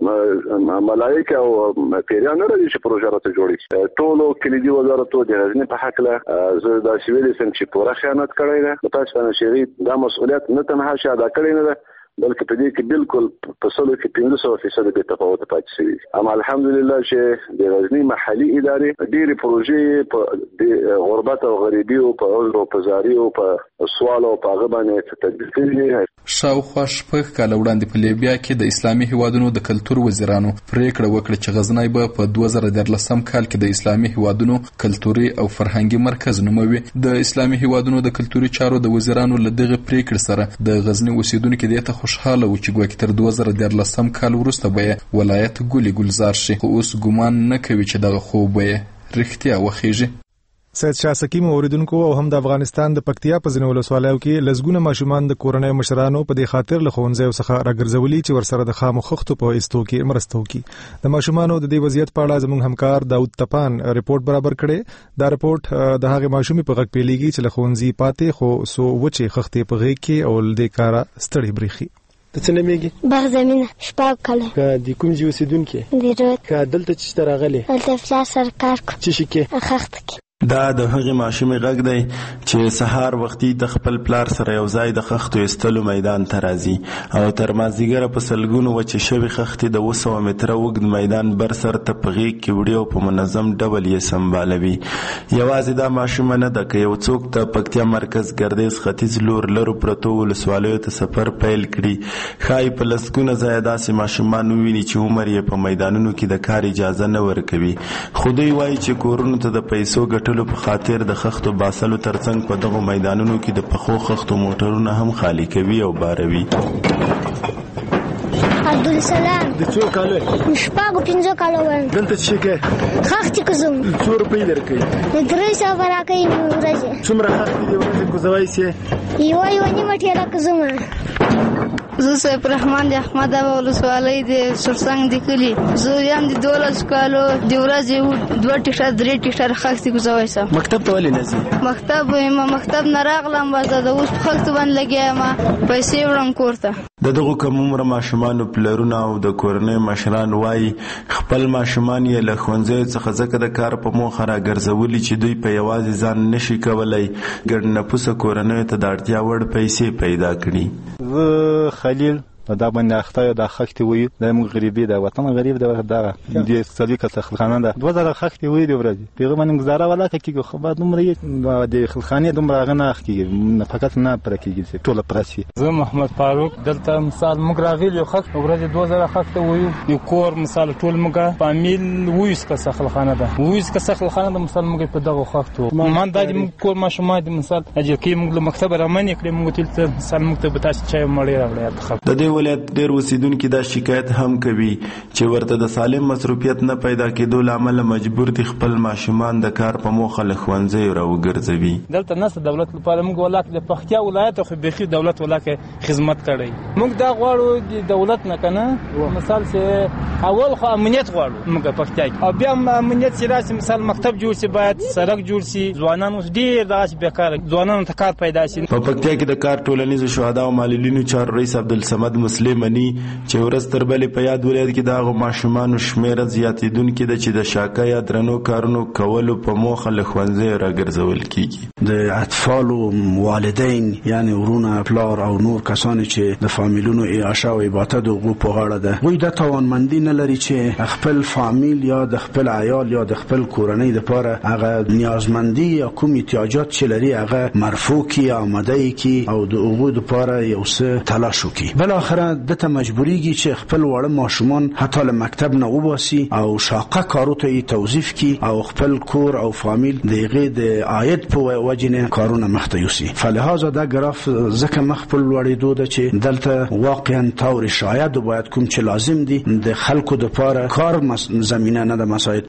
مکتب ملایکه او پیران نه لري چې پروژه راته جوړي. ټولو کلیدي وزارتو د غزني په حق له زه دا سویل سم چې پوره خیانت کړی ده. تاسو باندې شری دا مسؤلیت نه تنها شاده کړی نه ده بلکې په دې کې بالکل په سلو کې 500% به تفاوت پاتې شي. اما الحمدلله چې د غزني محلي ادارې ډېری پروژې په غربت او غریبي او په عذر او په زاری او په سوال او په غبنه تطبیق کړي. شاوخوا شپږ کاله وړاندې په لیبیا کې د اسلامي هیوادونو د کلتور وزیرانو پریکړه وکړه چې غزنی به په 2013 کال کې د اسلامي هیوادونو کلتوري او فرهنګي مرکز نوموي. د اسلامي هیوادونو د کلتوري چارو د وزیرانو له دغه پریکړې سره د غزنی اوسیدونکو د خوشحاله و چې ګویا تر 2013 کال وروسته به ولایت ګلي ګلزار شي، خو اوس ګمان نه کوي چې دغه خوب به رښتیا وخیږي. سید شاه سکیم اوریدونکو او هم د افغانستان د پکتیا په ځینو ولسوالیو کې لزګونه ماشومان د کورنۍ مشرانو په دې خاطر له ښوونځیو څخه راګرځولي چې ورسره د خامو خښتو په ایستو کې مرسته وکړي. د ماشومانو د دې وضعیت په اړه زموږ همکار داود تپان ریپورت برابر کړي. دا ریپورت د هغې ماشومې په غږ پیلېږي چې له ښوونځي پاتې خو سو وچې خښتې په غېږ کې او له دې کاره ستړې برېښي. ته څه نومېږي؟ بغزمینه شپږ کاله. که د کوم ځای اوسېدونکې؟ د رود. که دلته چې ته راغلې؟ دلته پلار سره کار کوم. څه شي کې؟ خښته کې. دا د هغې ماشومې غږ دی چې سهار وختي د خپل پلار سره یو ځای د خښتو ایستلو میدان ته راځي او تر مازدیګره په سلګونو وچې شوې خښتې د 200 متره اوږد میدان بر سر ته په غېږ کې وړي او په منظم ډول یې سمبالوي. یوازې دا ماشومه نه ده که یو څوک د پکتیا مرکز ګردیز ختیځ لور لرو پرتو ولسوالیو ته سفر پیل کړي ښایي په لسګونه ځایه داسې ماشومان وویني چې عمر یې په میدانونو کې د کار اجازه نه ورکوي، خو دوی وایي چې کورونو ته د پیسو په خاطر د خښتو باسلو ترڅنګ په دغو میدانونو کې د پخو خښتو موټرونه هم خالی کوي او باروي. عبدالسلام د څو کاله؟ شپږو 5 کاله وم. دلته څه کې؟ خښتې کوزم. څو روپۍ درکوي؟ د 300 راکوي ورځې. څومره خښتې دې ورځې کوزوای سې؟ یوه نیمه ټېله کوزم. زه سیف رحمان د احمد ابا ولسوالۍ د سرسنګ د کلي. زه یم د 12 کالو د ورځې 2 ټیکټر 3 ټیکټر خښتې کوزوای سم. مکتب ته ولې نه ځې؟ مکتب نه راغلم بازه د اوس په خښتو باندې لګیا یم پیسې وړم کور ته. د دغو کم عمره ماشومانو پلرونه او د کورنۍ مشران وایي خپل ماشومان یې له ښوونځیو څخه ځکه د کار په موخه راګرځولي چې دوی په یوازې ځان نشي کولی ګڼ نفوسه کورنیو ته د اړتیا وړ پیسې پیدا کړي. زه خلیل دا باندې اخته د خښتې وي د موږ غریبي د وطن غریب د سړي کسه خلخانه ده 2000 خښتې وي د ورځې پیغه باندې گزاره ولا کیږي خو بعد نمبر د خلخانه دومره غنه کیږي فقط نه پر کیږي ټول پرسي. زه محمد فاروق دلته مثال موږ راغلی یو خښت ورځې 2000 خښتې وي یو کور مثال ټول موږ فامیل ویس کسه خلخانه ده ویس کسه خلخانه ده مثال موږ په دغه خښتو مان د موږ کور ماشومان د مثال اجل کې موږ له مکتب رامنې کړې موږ تل مثال موږ ته بتاس چای مړې راغلی. د دې ولایت ډېر اوسیدونکو دا شکایت هم کوي چې ورته د سالم مصروفیت نه پیدا کېدو لامل مجبور دي خپل ماشومان د کار په موخه له ښوونځیو راوګرځوي. دلته نس دولت لپاره موږ ولاک د پختیا ولایت خو بخي دولت ولاک خدمت کړي موږ دا غواړو د دولت نه کنه مثال چې اول خو امنیت غواړو موږ پختیا او بیا امنیت چې راسي مثال مکتب جوړ شي باید سړک جوړ شي ځوانان اوس ډېر داس بیکار ځوانانو ته کار پیدا شي. په پکتیا کې د کار ټولنیزو شهدا او معلولینو چارو رئیس عبدالصمد مسلمانی چې ورځ تر بلې په یاد ولایت کې د هغو ماشومانو شمېره زیاتېدونکې ده چې د شاکه یا درنو کارونو کولو په موخه له ښوونځیو راګرځول کیږي. د اطفالو والدین یعنی ورونه پلار او نور کسان چې د فامیلونو اعاشه او اباته د حقوق په غاړه ده دوی د توانمندي نه لري چې خپل فامیل یا د خپل عیال یا د خپل کورنۍ لپاره هغه نیازمندي یا کوم احتیاجات چې لري هغه مرفوع کی آماده کی او د حقوق لپاره یو څه تلاش وکړي. بالاخره دته مجبوریږي چې خپل وړه ماشومان حتی له مکتب نه وباسي او شاقه کارو ته توظیف کی او خپل کور او فامیل دغه د عاید په وجنه کارونه مخته یوسي. فلهذا دا ګراف ځکه مخفل وړېدو ده چې دلته واقعا تور شاید باید کوم چې لازم دي د خلکو لپاره کار زمينه نه د مساعد